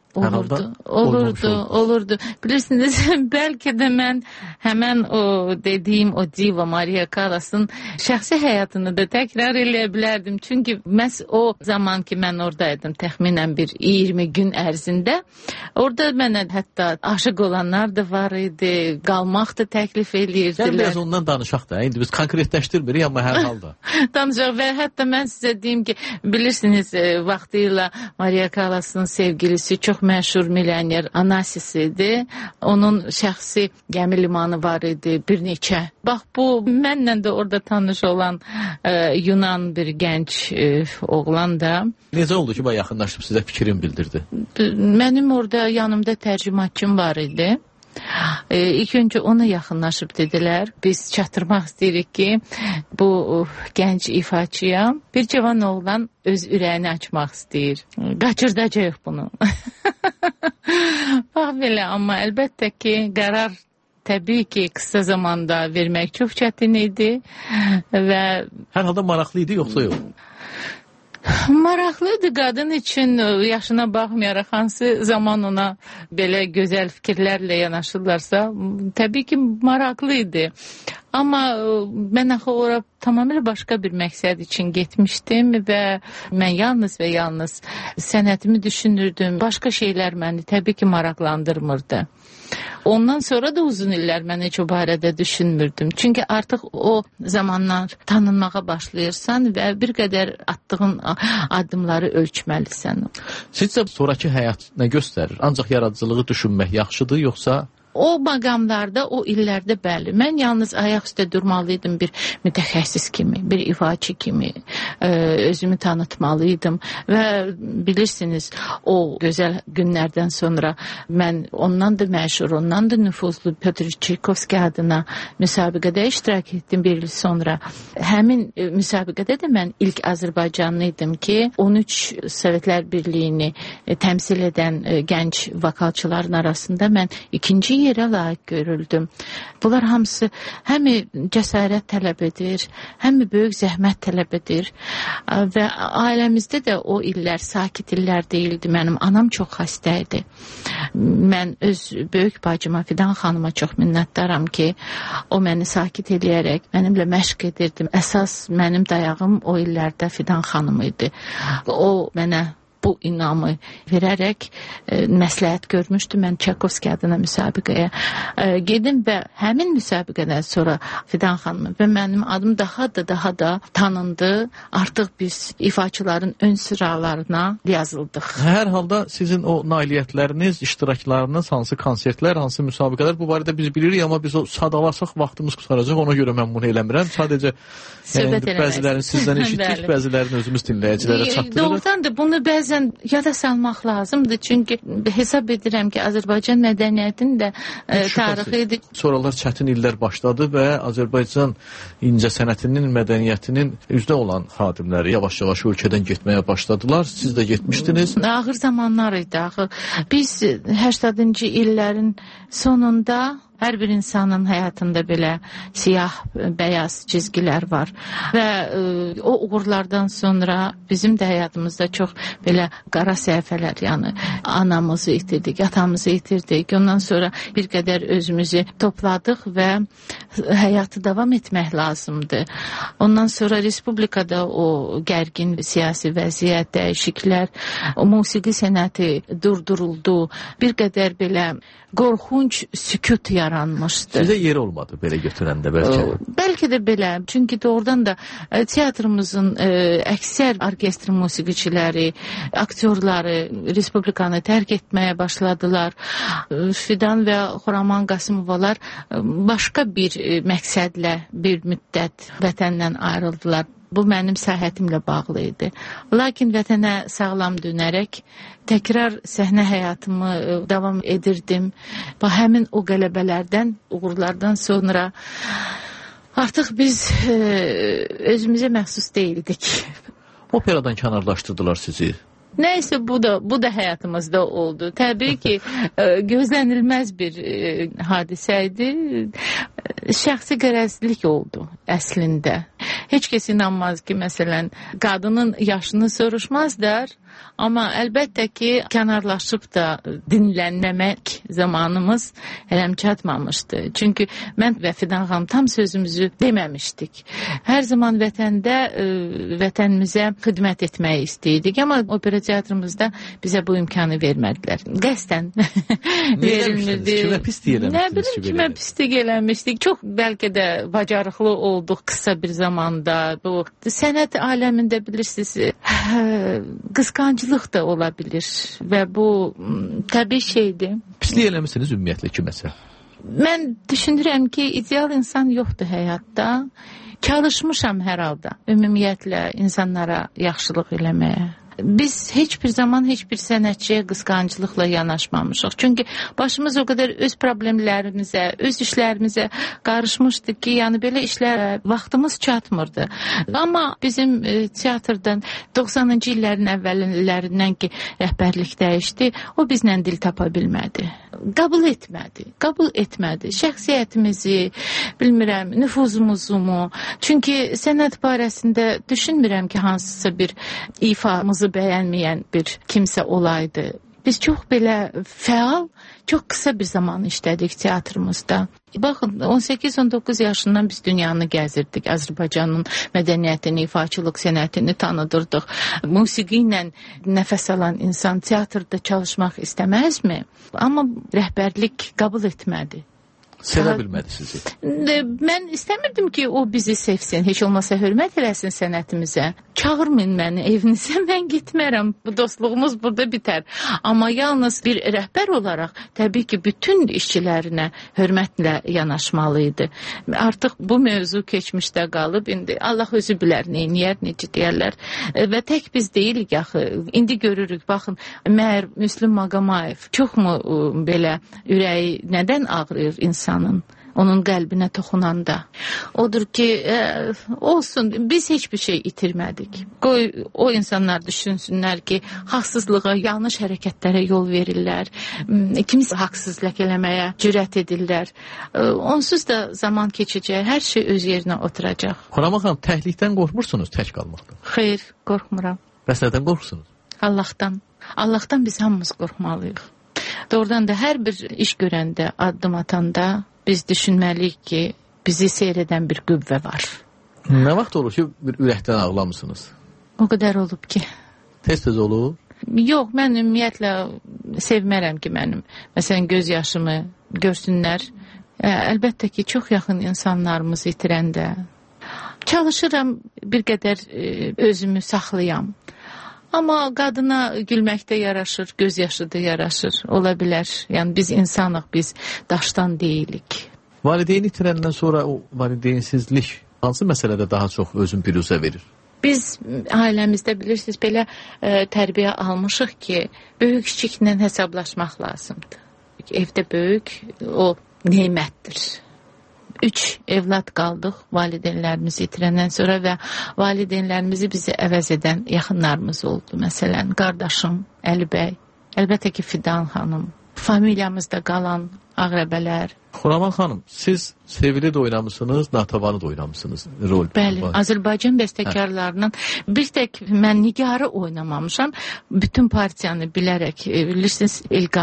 Olurdu. Bilirsiniz, bəlkə də mən həmən o dediyim o diva Maria Callas'ın şəxsi həyatını da təkrar eləyə bilərdim. Çünki məhz o zaman ki, mən oradaydım, təxminən bir 20 gün ərzində, orada mənə hətta aşıq olanlar da var idi, qalmaq da təklif eləyirdilər. Sən biraz ondan danışaq da, indi biz konkretləşdirmirik, amma hər halda. Danışaq və hətta mən sizə deyim ki, bilirsiniz, vaxtıyla Maria Callas'ın sevgilisi çox məşhur milyoner Anasis idi. Onun şəxsi gəmi limanı var idi, bir neçə. Bax, bu mənlə də orada tanış olan Yunan bir gənc oğlan da. Necə oldu ki, yaxınlaşıb sizə fikrin bildirdi? Mənim orada yanımda tərcümatçım var idi. İlk öncə ona yaxınlaşıb dedilər, biz çatdırmaq istəyirik ki, bu gənc ifaçıya bir cavan oğlan öz ürəyini açmaq istəyir. Qaçırdacaq bunu. Bax belə, amma əlbəttə ki, qərar təbii ki, qısa zamanda vermək çox çətin idi və... Hər halda maraqlı idi, yoxsa yox? Maraqlıdır qadın üçün, yaşına baxmayaraq hansı zaman ona belə gözəl fikirlərlə yanaşırlarsa, təbii ki, maraqlı idi. Amma mən axı ora tamamilə başqa bir məqsəd üçün getmişdim və mən yalnız və yalnız sənətimi düşünürdüm. Başqa şeylər məni təbii ki, maraqlandırmırdı. Ondan sonra da uzun illər mən heç o barədə düşünmürdüm. Çünki artıq o zamanlar tanınmağa başlayırsan və bir qədər attığın addımları ölçməlisən. Sizcə sonraki həyat nə göstərir? Ancaq yaradıcılığı düşünmək yaxşıdır, yoxsa... O maqamlarda, o illərdə bəli. Mən yalnız ayaq üstə durmalıydım bir mütəxəssis kimi, bir ifaçı kimi özümü tanıtmalıydım. Və bilirsiniz, o gözəl günlərdən sonra mən ondan da məşhur, ondan da nüfuzlu Pyotr Çaykovski adına müsabiqədə iştirak etdim bir il sonra. Həmin müsabiqədə də mən ilk Azərbaycanlı idim ki, 13 Sovetlər Birliyini təmsil edən gənc vokalçıların arasında mən ikinci yerə layiq görüldüm. Bunlar hamısı həm cəsarət tələb edir, həm böyük zəhmət tələb edir və ailəmizdə də o illər sakit illər deyildi. Mənim anam çox xəstə idi. Mən öz böyük bacıma, Fidan xanıma çox minnətdaram ki, o məni sakit eləyərək mənimlə məşq edirdim. Əsas mənim dayağım o illərdə Fidan xanım idi. O mənə bu inamı verərək məsləhət görmüşdü. Mən Çaykovski adına müsabiqəyə gedim və həmin müsabiqədən sonra Fidan xanım və mənim adım daha da tanındı. Artıq biz ifaçıların ön sıralarına yazıldıq. Hər halda sizin o nailiyyətləriniz, iştiraklarınız, hansı konsertlər, hansı müsabiqələr, bu barədə biz bilirik, amma biz o sadalasaq vaxtımız qusaracaq, ona görə mən bunu eləmirəm. Sadəcə bəzilərini sizdən eşitdik, bəzilərini özümüz dinləyicilərə çatdırırıq. Doğrudan da bunu bəzən yada salmaq lazımdır. Çünki hesab edirəm ki, Azərbaycan mədəniyyətinin də tarixidir. Sonralar çətin illər başladı və Azərbaycan incəsənətinin, mədəniyyətinin üzdə olan xadimləri yavaş-yavaş ölkədən getməyə başladılar. Siz də getmişdiniz. Ağır zamanlar idi axı. Biz 80-cı illərin sonunda hər bir insanın həyatında belə siyah, bəyaz cizgilər var və o uğurlardan sonra bizim də həyatımızda çox belə qara səhifələr, yəni anamızı itirdik, atamızı itirdik. Ondan sonra bir qədər özümüzü topladıq və həyatı davam etmək lazımdır. Ondan sonra respublikada o gərgin siyasi vəziyyət, dəyişikliklər, o musiqi sənəti durduruldu. Bir qədər belə qorxunc sükut yaranmışdı. Sizə yeri olmadı belə götürəndə bəlkə? Bəlkə də belə. Çünki doğrudan da teatrımızın əksər orkestr musiqiçiləri, aktyorları respublikanı tərk etməyə başladılar. Fidan və Xuraman Qasımovalar başqa bir məqsədlə bir müddət vətəndən ayrıldılar. Bu mənim səhhətimlə bağlı idi. Lakin vətənə sağlam dönərək təkrar səhnə həyatımı davam edirdim. Həmin o qələbələrdən, uğurlardan sonra artıq biz özümüzə məxsus deyildik. Operadan kənarlaşdırdılar sizi. Nəysə bu da həyatımızda oldu. Təbii ki, gözlənilməz bir hadisə idi. Şəxsi qərəzlik oldu əslində. Heç kəs inanmaz ki, məsələn, qadının yaşını soruşmazlar, amma əlbəttə ki, kənarlaşıb da dinlənməmək zamanımız hələm çatmamışdı. Çünki mən və Fidan xanım tam sözümüzü deməmişdik. Hər zaman vətənimizə xidmət etməyi istəyirdik, amma opera teatrımızda bizə bu imkanı vermədilər. Qəsdən verilmirdi. Kimə pislik eləmişdiniz? Nə bilim, kimə pislik eləmişdik. Çox bəlkə də bacarıqlı olduq qısa bir zamanda. Bu sənət aləmində bilirsiniz, qısqanclıq da ola bilir və bu təbii şeydir. Pislik eləmişsiniz ümumiyyətlə kiməsə? Mən düşünürəm ki, ideal insan yoxdur həyatda. Çalışmışam hər halda ümumiyyətlə insanlara yaxşılıq eləməyə. Biz heç bir zaman heç bir sənətçiyə qısqanclıqla yanaşmamışıq. Çünki başımız o qədər öz problemlərimizə, öz işlərimizə qarışmışdı ki, yəni belə işlərə vaxtımız çatmırdı. Amma bizim teatrdan 90-cı illərin əvvəllərindən ki, rəhbərlik dəyişdi, o bizlə dil tapa bilmədi. Qəbul etmədi. Şəxsiyyətimizi, bilmirəm, nüfuzumuzu mu? Çünki sənət barəsində düşünmürəm ki, hansısa bir ifamızı bəyənməyən bir kimsə olaydı. Biz çox belə fəal, çox qısa bir zaman işlədik teatrımızda. Baxın, 18-19 yaşından biz dünyanı gəzirdik. Azərbaycanın mədəniyyətini, ifaçılıq sənətini tanıdırdıq. Musiqi ilə nəfəs alan insan teatrda çalışmaq istəməzmi? Amma rəhbərlik qəbul etmədi. Sevə bilmədi sizi. Mən istəmirdim ki, o bizi sevsin, heç olmasa hörmət eləsin sənətimizə. Çağırmayın məni evinizə, mən gitmərəm. Bu dostluğumuz burada bitər. Amma yalnız bir rəhbər olaraq təbii ki, bütün işçilərinə hörmətlə yanaşmalıydı. Artıq bu mövzu keçmişdə qalıb, indi Allah özü bilər, neyniyər, necə deyərlər. Və tək biz deyilik axı. İndi görürük, baxın, Məhər Müslüm Maqamayev çoxmu belə ürəyi nədən ağrıyır insan? Onun qəlbinə toxunanda. Odur ki, olsun, biz heç bir şey itirmədik. Qoy o insanlar düşünsünlər ki, haqsızlığa, yanlış hərəkətlərə yol verirlər. Kimsə haqsızlıq eləməyə cürət edirlər. Onsuz da zaman keçəcək, hər şey öz yerinə oturacaq. Xuraman xanım, təklikdən qorxmursunuz tək qalmaqdan? Xeyr, qorxmuram. Bəs nədən qorxursunuz? Allahdan. Allahdan biz hamımız qorxmalıyıq. Doğrudan da hər bir iş görəndə, addım atanda biz düşünməliyik ki, bizi seyr edən bir qüvvə var. Nə vaxt olur ki, bir ürəkdən ağlamısınız? O qədər olub ki. Tez-tez olur? Yox, mən ümumiyyətlə sevmərəm ki, mənim məsələn göz yaşımı görsünlər. Əlbəttə ki, çox yaxın insanlarımızı itirəndə çalışıram bir qədər özümü saxlayam. Amma qadına gülməkdə yaraşır, göz yaşı da yaraşır. Ola bilər. Yəni biz insanıq, biz daşdan deyilik. Valideyni itirəndən sonra o valideynsizlik hansı məsələdə daha çox özün biruzə verir? Biz ailəmizdə bilirsiniz belə tərbiyə almışıq ki, böyük-kiçiklə hesablaşmaq lazımdır. Evdə böyük o nemətdir. 3 evlad qaldıq valideynlərimizi itirəndən sonra və valideynlərimizi bizi əvəz edən yaxınlarımız oldu. Məsələn, qardaşım Əli bəy, əlbəttə ki, Fidan xanım, familiyamızda qalan Ağrəbələr. Xuraman xanım, siz Sevili də oynamısınız, Natavanı da oynamısınız rol. Bəli, Azərbaycan bəstəkarlarının bir tək mən Nigarı oynamamışam. Bütün partiyanı bilərək, bilirsiniz, İlqar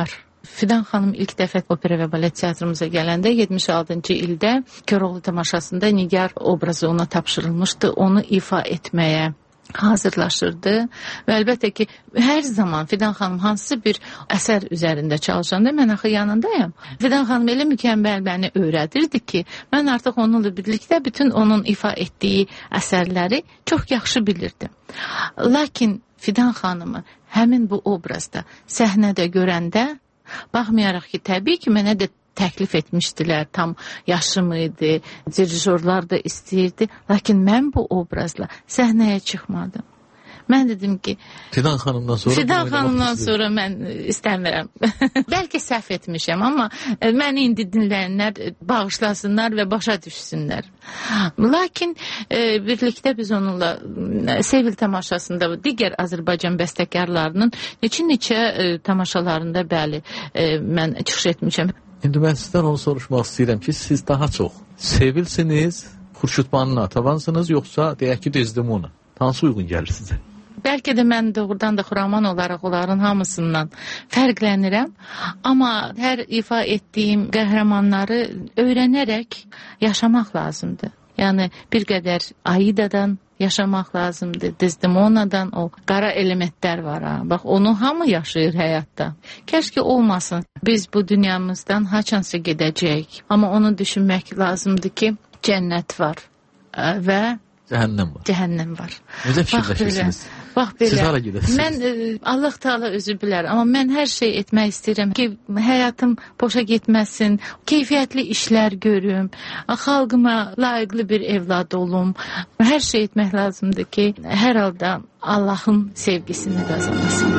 Fidan xanım ilk dəfə opera və balet teatrımıza gələndə 76-cı ildə Köroğlu tamaşasında Nigar obrazı ona tapşırılmışdı. Onu ifa etməyə hazırlaşırdı və əlbəttə ki, hər zaman Fidan xanım hansısa bir əsər üzərində çalışanda mən axı yanındayım. Fidan xanım elə mükəmməl məni öyrədirdi ki, mən artıq onunla birlikdə bütün onun ifa etdiyi əsərləri çox yaxşı bilirdim. Lakin Fidan xanımı həmin bu obrazda səhnədə görəndə, baxmayaraq ki, təbii ki, mənə də təklif etmişdilər, tam yaşım idi, dirijorlar da istəyirdi, lakin mən bu obrazla səhnəyə çıxmadım. Mən dedim ki, Fidan xanımdan sonra mən istəmirəm. Bəlkə səhv etmişəm, amma məni indi dinləyənlər bağışlasınlar və başa düşsünlər. Lakin birlikdə biz onunla Sevil tamaşasında digər Azərbaycan bəstəkarlarının neçə tamaşalarında bəli mən çıxış etmişəm. İndi mən sizdən onu soruşmaq istəyirəm ki, siz daha çox Sevilsiniz, Xurşudbanı Natavansınız, yoxsa deyək ki, Desdemona? Hansı uyğun gəlir sizə? Bəlkə də mən doğrudan da Xuraman olaraq onların hamısından fərqlənirəm. Amma hər ifa etdiyim qəhrəmanları öyrənərək yaşamaq lazımdır. Yəni bir qədər Aidadan yaşamaq lazımdır. Desdemonadan o qara elementlər var. Bax, onu hamı yaşayır həyatda. Kəşki olmasın. Biz bu dünyamızdan haçansa gedəcəyik. Amma onu düşünmək lazımdır ki, cənnət var və cəhənnəm var. Necə fikirləşirsiniz? Bax belə. Siz hara gedəsiniz? Mən Allah Taala özü bilər, amma mən hər şey etmək istəyirəm ki, həyatım boşa getməsin, keyfiyyətli işlər görüm, xalqıma layiqli bir evlad olum. Hər şey etmək lazımdır ki, hər halda Allahın sevgisini qazanasın.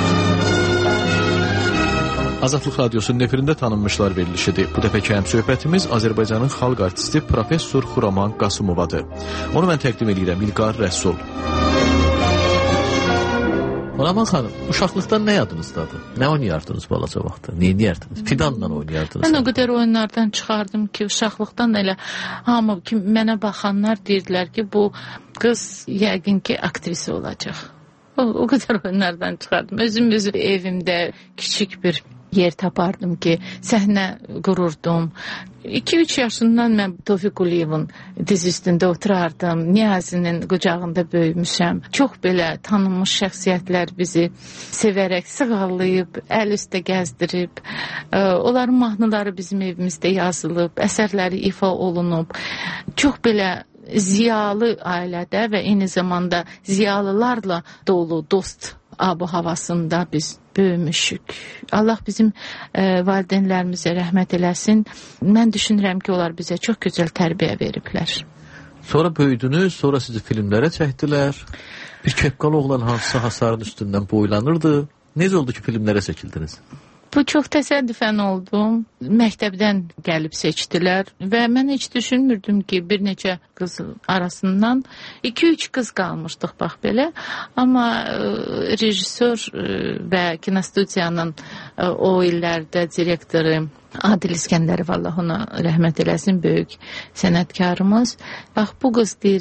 Azadlıq Radiosunun efirində tanınmışlar verilişidir. Bu dəfəki həmsöhbətimiz Azərbaycanın xalq artisti Professor Xuraman Qasımovadır. Onu mən təqdim edirəm, İlqar Rəsul. Xuraman xanım, uşaqlıqdan nə yadınızdadır? Nə oynayardınız balaca vaxtda? Nə edərdiniz? Fidanla oynayardınız? Mən o qədər oyunlardan çıxardım ki, uşaqlıqdan elə hamı ki, mənə baxanlar deyirdilər ki, bu qız yəqin ki, aktrisi olacaq. O qədər oyunlardan çıxardım. Özüm evimdə kiçik bir yer tapardım ki, səhnə qururdum. 2-3 yaşından mən Tofiq Quliyevin diz üstündə oturardım. Niyazinin qucağında böyümüşəm. Çox belə tanınmış şəxsiyyətlər bizi sevərək sığallayıb, əl üstə gəzdirib. Onların mahnıları bizim evimizdə yazılıb, əsərləri ifa olunub. Çox belə ziyalı ailədə və eyni zamanda ziyalılarla dolu, dost abu-havasında biz böyümüşük. Allah bizim valideynlərimizə rəhmət eləsin. Mən düşünürəm ki, onlar bizə çox gözəl tərbiyə veriblər. Sonra böyüdünüz, sonra sizi filmlərə çəkdilər. Bir kepqalı oğlan hansısa hasarın üstündən boylanırdı. Necə oldu ki, filmlərə çəkildiniz? Bu çox təsadüfən oldu. Məktəbdən gəlib seçdilər və mən heç düşünmürdüm ki, bir neçə qız arasından 2-3 qız qalmışdıq bax belə. Amma rejissor və kinostudiyanın o illərdə direktoru Adil İskəndərov, Allah ona rəhmət eləsin, böyük sənətkarımız. Bax, bu qız deyir,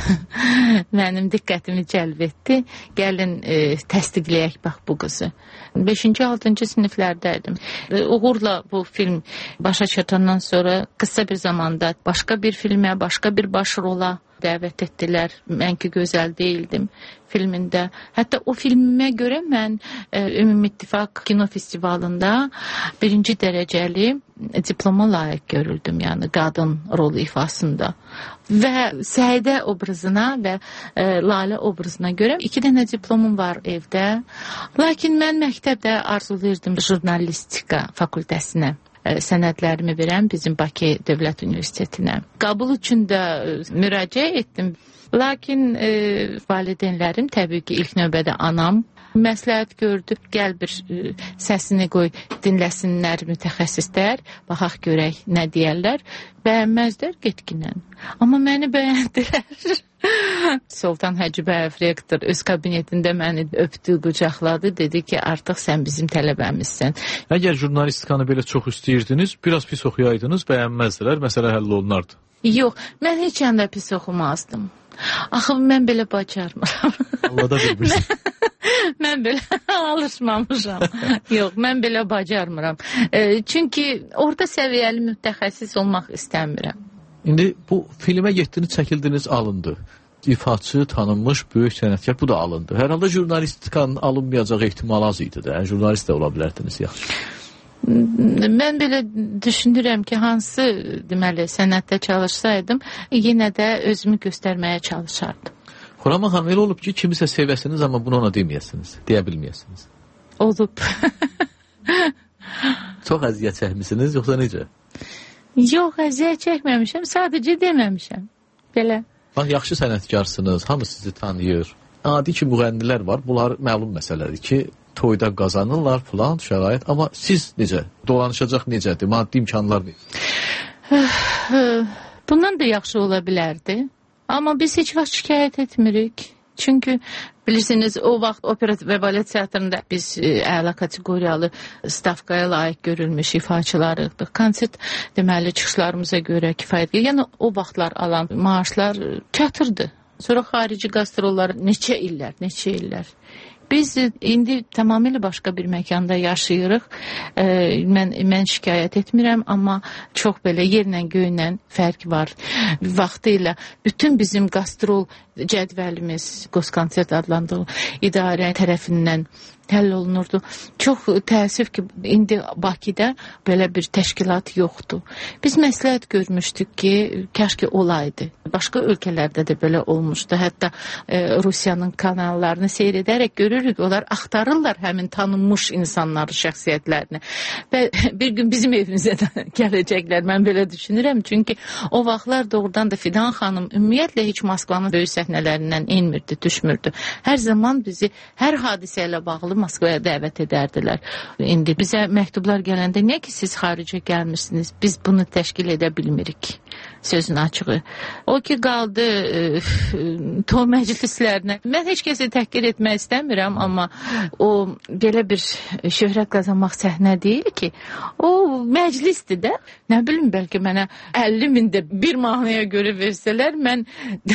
mənim diqqətimi cəlb etdi. Gəlin təsdiqləyək bax bu qızı. 5-ci, 6-cı siniflərdəydim. Uğurla bu film başa çatandan sonra qısa bir zamanda başqa bir filmə, başqa bir başrola dəvət etdilər. Mən ki, gözəl deyildim filmində. Hətta o filmimə görə mən Ümumi İttifaq Kino Festivalında 1-ci dərəcəli diploma layiq görüldüm, yəni qadın rolu ifasında. Və Səidə obrazına və Lalə obrazına görə 2 dənə diplomum var evdə. Lakin mən məktəbdə arzulayırdım jurnalistika fakültəsinə sənədlərimi verəm bizim Bakı Dövlət Universitetinə. Qəbul üçün də müraciət etdim. Lakin valideynlərim, təbii ki, ilk növbədə anam məsləhət gördü. Gəl bir səsini qoy, dinləsinlər mütəxəssislər, baxaq görək nə deyərlər. Bəyənməzlər getginən. Amma məni bəyəndilər. Sultan Hacıbəyev rektor öz kabinetində məni öpdü, qucaqladı, dedi ki, artıq sən bizim tələbəmizsən. Əgər jurnalistikanı belə çox istəyirdiniz, biraz pis oxuyaydınız, bəyənməzdilər, məsələ həll olunardı. Yox, mən heç yanda pis oxumazdım. Axı mən belə bacarmıram. Allah da bilmirsin. Mən belə alışmamışam. Yox, mən belə bacarmıram. Çünki orada səviyyəli mütəxəssis olmaq istəmirəm. İndi bu filmə getdiniz, çəkildiniz, alındı. İfaçı, tanınmış, böyük sənətkar, bu da alındı. Hər halda jurnalistikanın alınmayacaq ehtimal az idi də. Jurnalist də ola bilərdiniz, yaxşı. Mən belə düşünürəm ki, hansı deməli sənətdə çalışsaydım, yenə də özümü göstərməyə çalışardım. Xurama xanım, elə olub ki, kimisə sevəsiniz, amma bunu ona deməyəsiniz, deyə bilməyəsiniz. Olub. Çox əziyyət çəkmisiniz, yoxsa necə? Yox, əziyyət çəkməmişəm, sadəcə deməmişəm. Belə. Bax, yaxşı sənətkarsınız, hamı sizi tanıyır. Adi ki, müğənnilər var, bunlar məlum məsələdir ki, toyda qazanırlar filan şərait, amma siz necə? Dolanışacaq necədir? Maddi imkanlar necə? Bundan da yaxşı ola bilərdi. Amma biz heç vaxt şikayət etmirik. Çünki bilirsiniz, o vaxt opera və balet teatrında biz əla kateqoriyalı stavkaya layiq görülmüş ifaçılarıq. Konsert deməli çıxışlarımıza görə kifayət. Yəni o vaxtlar alan maaşlar çatırdı. Sonra xarici qastrollar neçə illər. Biz indi tamamilə başqa bir məkanda yaşayırıq. Mən şikayət etmirəm, amma çox belə yerlə göylə fərq var. Vaxtı ilə bütün bizim qastrol cədvəlimiz, Qoskonsert adlandığı idarə tərəfindən həll olunurdu. Çox təəssüf ki, indi Bakıda belə bir təşkilat yoxdur. Biz məsləhət görmüşdük ki, kəşki olaydı. Başqa ölkələrdə də belə olmuşdu. Hətta Rusiyanın kanallarını seyr edərək görürük, onlar axtarırlar həmin tanınmış insanları, şəxsiyyətlərini. Və bir gün bizim evimizə də gələcəklər, mən belə düşünürəm. Çünki o vaxtlar doğrudan da Fidan xanım ümumiyyətlə heç Moskvanın böyük səhnələrindən enmirdi, düşmürdü. Hər zaman bizi hər hadisə ilə bağlı Moskvaya dəvət edərdilər. İndi bizə məktublar gələndə, niyə ki siz xaricə gəlmirsiniz? Biz bunu təşkil edə bilmirik. Sözün açığı. O ki qaldı to məclislərinə. Mən heç kəsi təhqir etmək istəmirəm, amma o belə bir şöhrət qazanmaq səhnə deyil ki. O məclisdir də. Nə bilim, bəlkə mənə 50.000 də bir mahnıya görə versələr, mən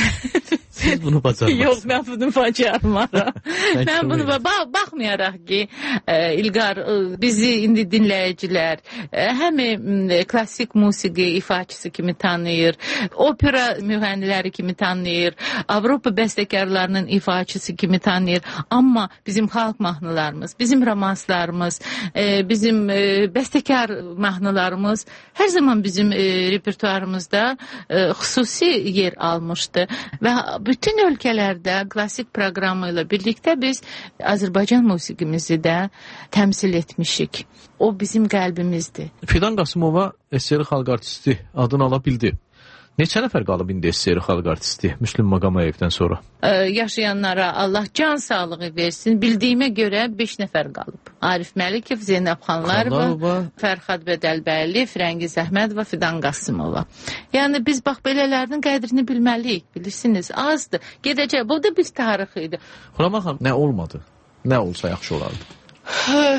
siz bunu bacarmazsınız. Yox, mən bunu bacarmaram. Mən bunu baxmayaraq ki, İlqar, bizi indi dinləyicilər həm klassik musiqi ifaçısı kimi tanıyır, opera müğənniləri kimi tanıyır, Avropa bəstəkarlarının ifaçısı kimi tanıyır. Amma bizim xalq mahnılarımız, bizim romanslarımız, bizim bəstəkar mahnılarımız hər zaman bizim repertuarımızda xüsusi yer almışdı. Və bütün ölkələrdə klassik proqramı ilə birlikdə biz Azərbaycan musiqimizi də təmsil etmişik. O bizim qəlbimizdir. Fidan Qasımova SSR xalq artisti adını ala bildi. Neçə nəfər qalıb indi SSR xalq artisti Müslüm Maqamayevdən sonra? Yaşayanlara Allah can sağlığı versin. Bildiyimə görə 5 nəfər qalıb. Arif Məlikov, Zeynəb Xanlarova, Fərxad Bədəlbəyli, Firəngiz Əhmədova, Fidan Qasımova. Yəni biz bax belələrinin qədrini bilməliyik, bilirsiniz. Azdır. Gedəcək. Bu da bir tarix idi. Xurama xanım, nə olmadı? Nə olsa yaxşı olardı?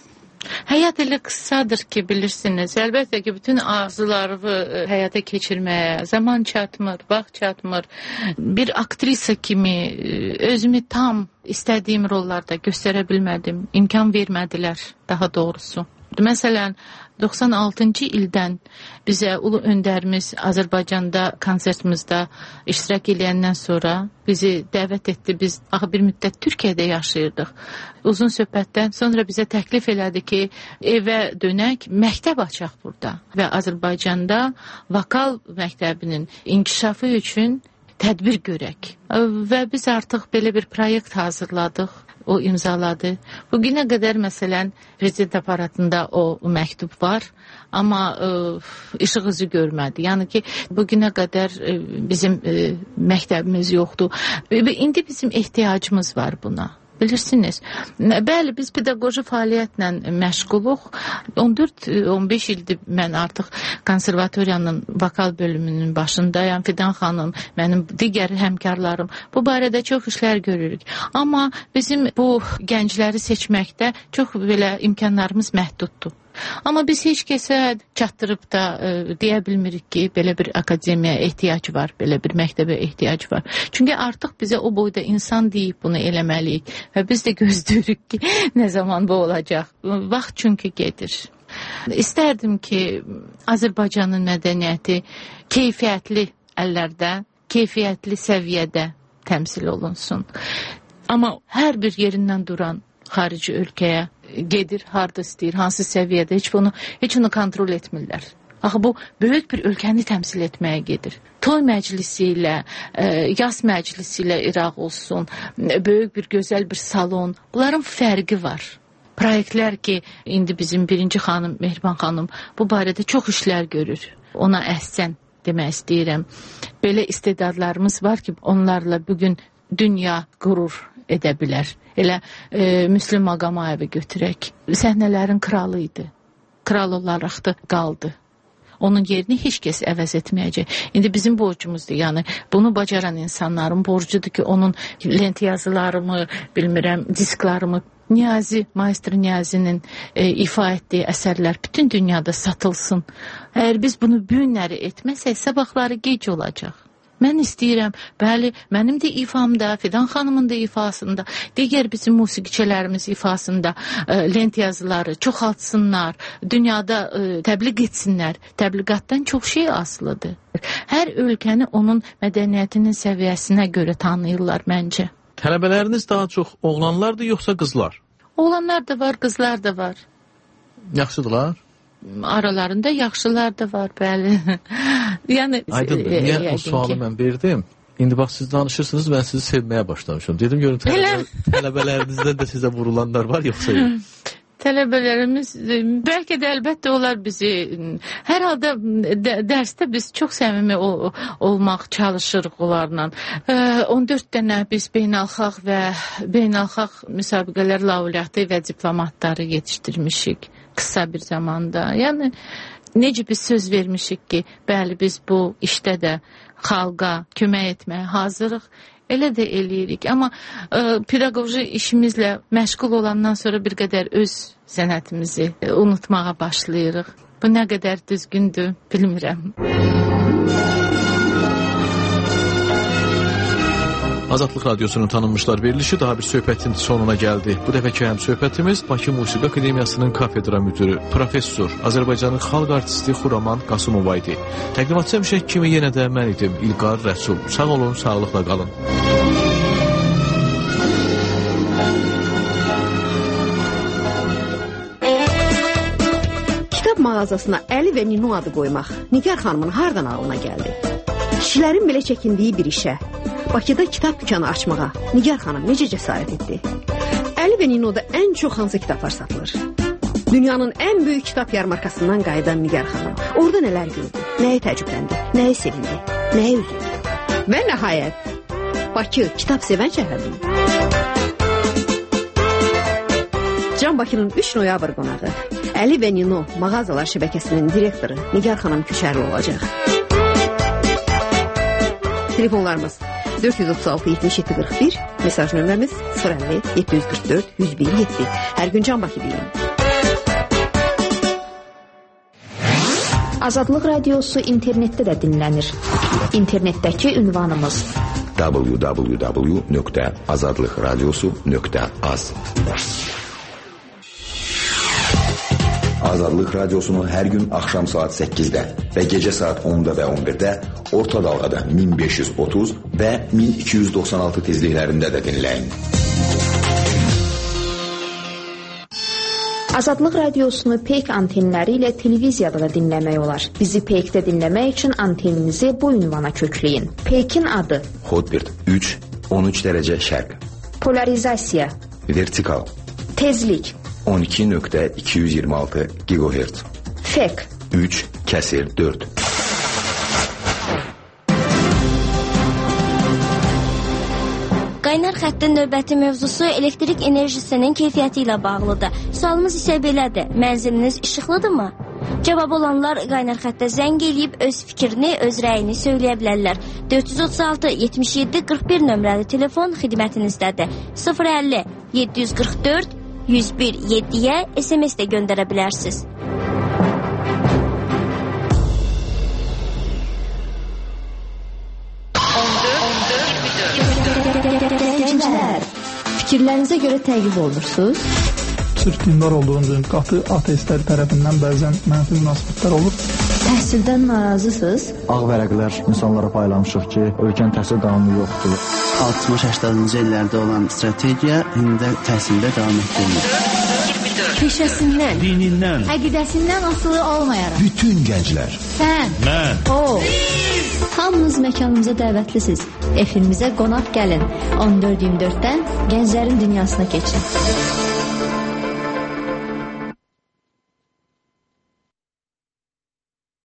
Həyat elə qısadır ki, bilirsiniz. Əlbəttə ki, bütün arzuları həyata keçirməyə zaman çatmır, vaxt çatmır. Bir aktrisa kimi özümü tam istədiyim rollarda göstərə bilmədim. İmkan vermədilər, daha doğrusu. Məsələn, 96-cı ildən bizə ulu öndərimiz Azərbaycanda konsertimizdə iştirak edəndən sonra bizi dəvət etdi. Biz axı bir müddət Türkiyədə yaşayırdıq. Uzun söhbətdən sonra bizə təklif elədi ki, evə dönək, məktəb açaq burada. Və Azərbaycanda vokal məktəbinin inkişafı üçün tədbir görək. Və biz artıq belə bir proyekt hazırladıq. O imzaladı. Bugünə qədər məsələn prezident aparatında o məktub var, amma işıq üzü görmədi. Yəni ki, bugünə qədər bizim məktəbimiz yoxdur. İndi bizim ehtiyacımız var buna. Bilirsiniz. Bəli, biz pedaqoji fəaliyyətlə məşğuluq. 14-15 ildir mən artıq konservatoriyanın vokal bölümünün başındayam. Fidan xanım, mənim digər həmkarlarım. Bu barədə çox işlər görürük. Amma bizim bu gəncləri seçməkdə çox belə imkanlarımız məhduddur. Amma biz heç kəsə çatdırıb da deyə bilmirik ki, belə bir akademiyaya ehtiyac var, belə bir məktəbə ehtiyac var. Çünki artıq bizə o boyda insan deyib bunu eləməliyik və biz də gözləyirik ki, nə zaman bu olacaq. Vaxt çünki gedir. İstərdim ki, Azərbaycanın mədəniyyəti keyfiyyətli əllərdə, keyfiyyətli səviyyədə təmsil olunsun. Amma hər bir yerindən duran xarici ölkəyə gedir, harda istəyir, hansı səviyyədə, heç onu kontrol etmirlər. Axı bu böyük bir ölkəni təmsil etməyə gedir. Toy məclisi ilə, yas məclisi ilə İraq olsun, böyük bir gözəl bir salon, bunların fərqi var. Proyektlər ki, indi bizim birinci xanım, Mehriban xanım bu barədə çox işlər görür. Ona əhsən demək istəyirəm. Belə istedadlarımız var ki, onlarla bugün dünya qürur edə bilər. Elə Müslüm Maqamayev'i götürək. Səhnələrin kralı idi. Kral olaraq da qaldı. Onun yerini heç kəs əvəz etməyəcək. İndi bizim borcumuzdur. Yəni bunu bacaran insanların borcudur ki, onun lent yazılarımı, bilmirəm, disklarımı, Maestro Niyazinin ifa etdiyi əsərlər bütün dünyada satılsın. Əgər biz bunu bu günləri etməsək, sabahları gec olacaq. Mən istəyirəm, bəli, mənim də ifamda, Fidan xanımın da ifasında, digər bizim musiqiçilərimiz ifasında lent yazıları çoxaltsınlar, dünyada təbliğ etsinlər. Təbliğatdan çox şey asılıdır. Hər ölkəni onun mədəniyyətinin səviyyəsinə görə tanıyırlar məncə. Tələbələriniz daha çox oğlanlardır, yoxsa qızlar? Oğlanlar da var, qızlar da var. Yaxşıdırlar? Aralarında yaxşılar da var, bəli. Yəni, aydındır, niyə o sualı mən verdim? İndi bax, siz danışırsınız, mən sizi sevməyə başlamışım. Dedim, görün, tələbələrinizdən də sizə vurulanlar var, yoxsa yox? Tələbələrimiz, bəlkə də əlbəttə onlar bizi, hər halda dərsdə biz çox səmimi olmaq çalışırıq onlarla. 14 dənə biz beynəlxalq və beynəlxalq müsabiqələr laureatı və diplomatları yetişdirmişik qısa bir zamanda. Yəni, necə biz söz vermişik ki, bəli, biz bu işdə də xalqa kömək etməyə hazırıq. Elə də eləyirik. Amma pedaqoji işimizlə məşğul olandan sonra bir qədər öz sənətimizi unutmağa başlayırıq. Bu nə qədər düzgündür, bilmirəm. Azadlıq Radiosunun tanınmışlar verilişi daha bir söhbətin sonuna gəldi. Bu dəfəki həm söhbətimiz Bakı Musiqi Akademiyasının kafedra müdürü, professor, Azərbaycanın xalq artisti Xuraman Qasımova idi. Təqdimatçı həmişə kimi yenə də mən idim, İlqar Rəsul. Sağ olun, sağlıqla qalın. Kitab mağazasına Əli və Ninu adı qoymaq Nigar xanımın hardan ağlına gəldi? Kişilərin belə çəkindiyi bir işə, Bakıda kitab dükkanı açmağa Nigar xanım necə cəsarət etdi? Əli və Nino'da ən çox hansı kitablar satılır? Dünyanın ən böyük kitab yarmarkasından qayıdan Nigar xanım orada nələr gördü? Nəyə təəccübləndi? Nəyə sevindi? Nəyə üzüldü? Və nəhayət, Bakı kitab sevən şəhərdir. Can Bakının 3 noyabr qonağı Əli və Nino mağazalar şəbəkəsinin direktoru Nigar xanım Köçərli olacaq. Telefonlarımız 436-77-41, mesaj nömrəmiz 050-744-101-7. Hər gün Can Bakı deyin. Azadlıq Radiosu internetdə də dinlənir. İnternetdəki ünvanımız www.azadlıqradiosu.az. Azadlıq Radiosunu hər gün axşam saat 8-də və gecə saat 10-da və 11-də orta dalğada 1530 və 1296 tezliklərində də dinləyin. Azadlıq Radiosunu peyk antenləri ilə televiziyada da dinləmək olar. Bizi peykdə dinləmək üçün anteninizi bu ünvana kökləyin. Peykin adı Hotbird 3, 13 dərəcə şərq. Polarizasiya. Vertikal. Tezlik. 12.226 GHz. Fek. 3/4. Qaynar xəttin növbəti mövzusu elektrik enerjisinin keyfiyyəti ilə bağlıdır. Sualımız isə belədir. Mənziliniz işıqlıdırmı? Cavab olanlar qaynar xəttə zəng eləyib öz fikrini, öz rəyini söyləyə bilərlər. 436-77-41 nömrəli telefon xidmətinizdədir. 050-744-101-7-yə SMS də göndərə bilərsiniz. Gənclər, fikirlərinizə görə təqib olunursunuz? Sırf dindar olduğunuz üçün qatı ateistlər tərəfindən bəzən mənfi münasibətlər olur. Təhsildən narazısınız? Ağ vərəqlər insanlara paylamışıq ki, ölkənin təhsil qanunu yoxdur. 60-80-cı illərdə olan strategiya indi təhsildə davam etdirilir. Peşəsindən, dinindən, əqidəsindən asılı olmayaraq. Bütün gənclər. Sən, mən, o. Hamınız məkanımıza dəvətlisiniz. Efimizə qonaq gəlin. 14-24-dən Gənclərin Dünyasına keçin.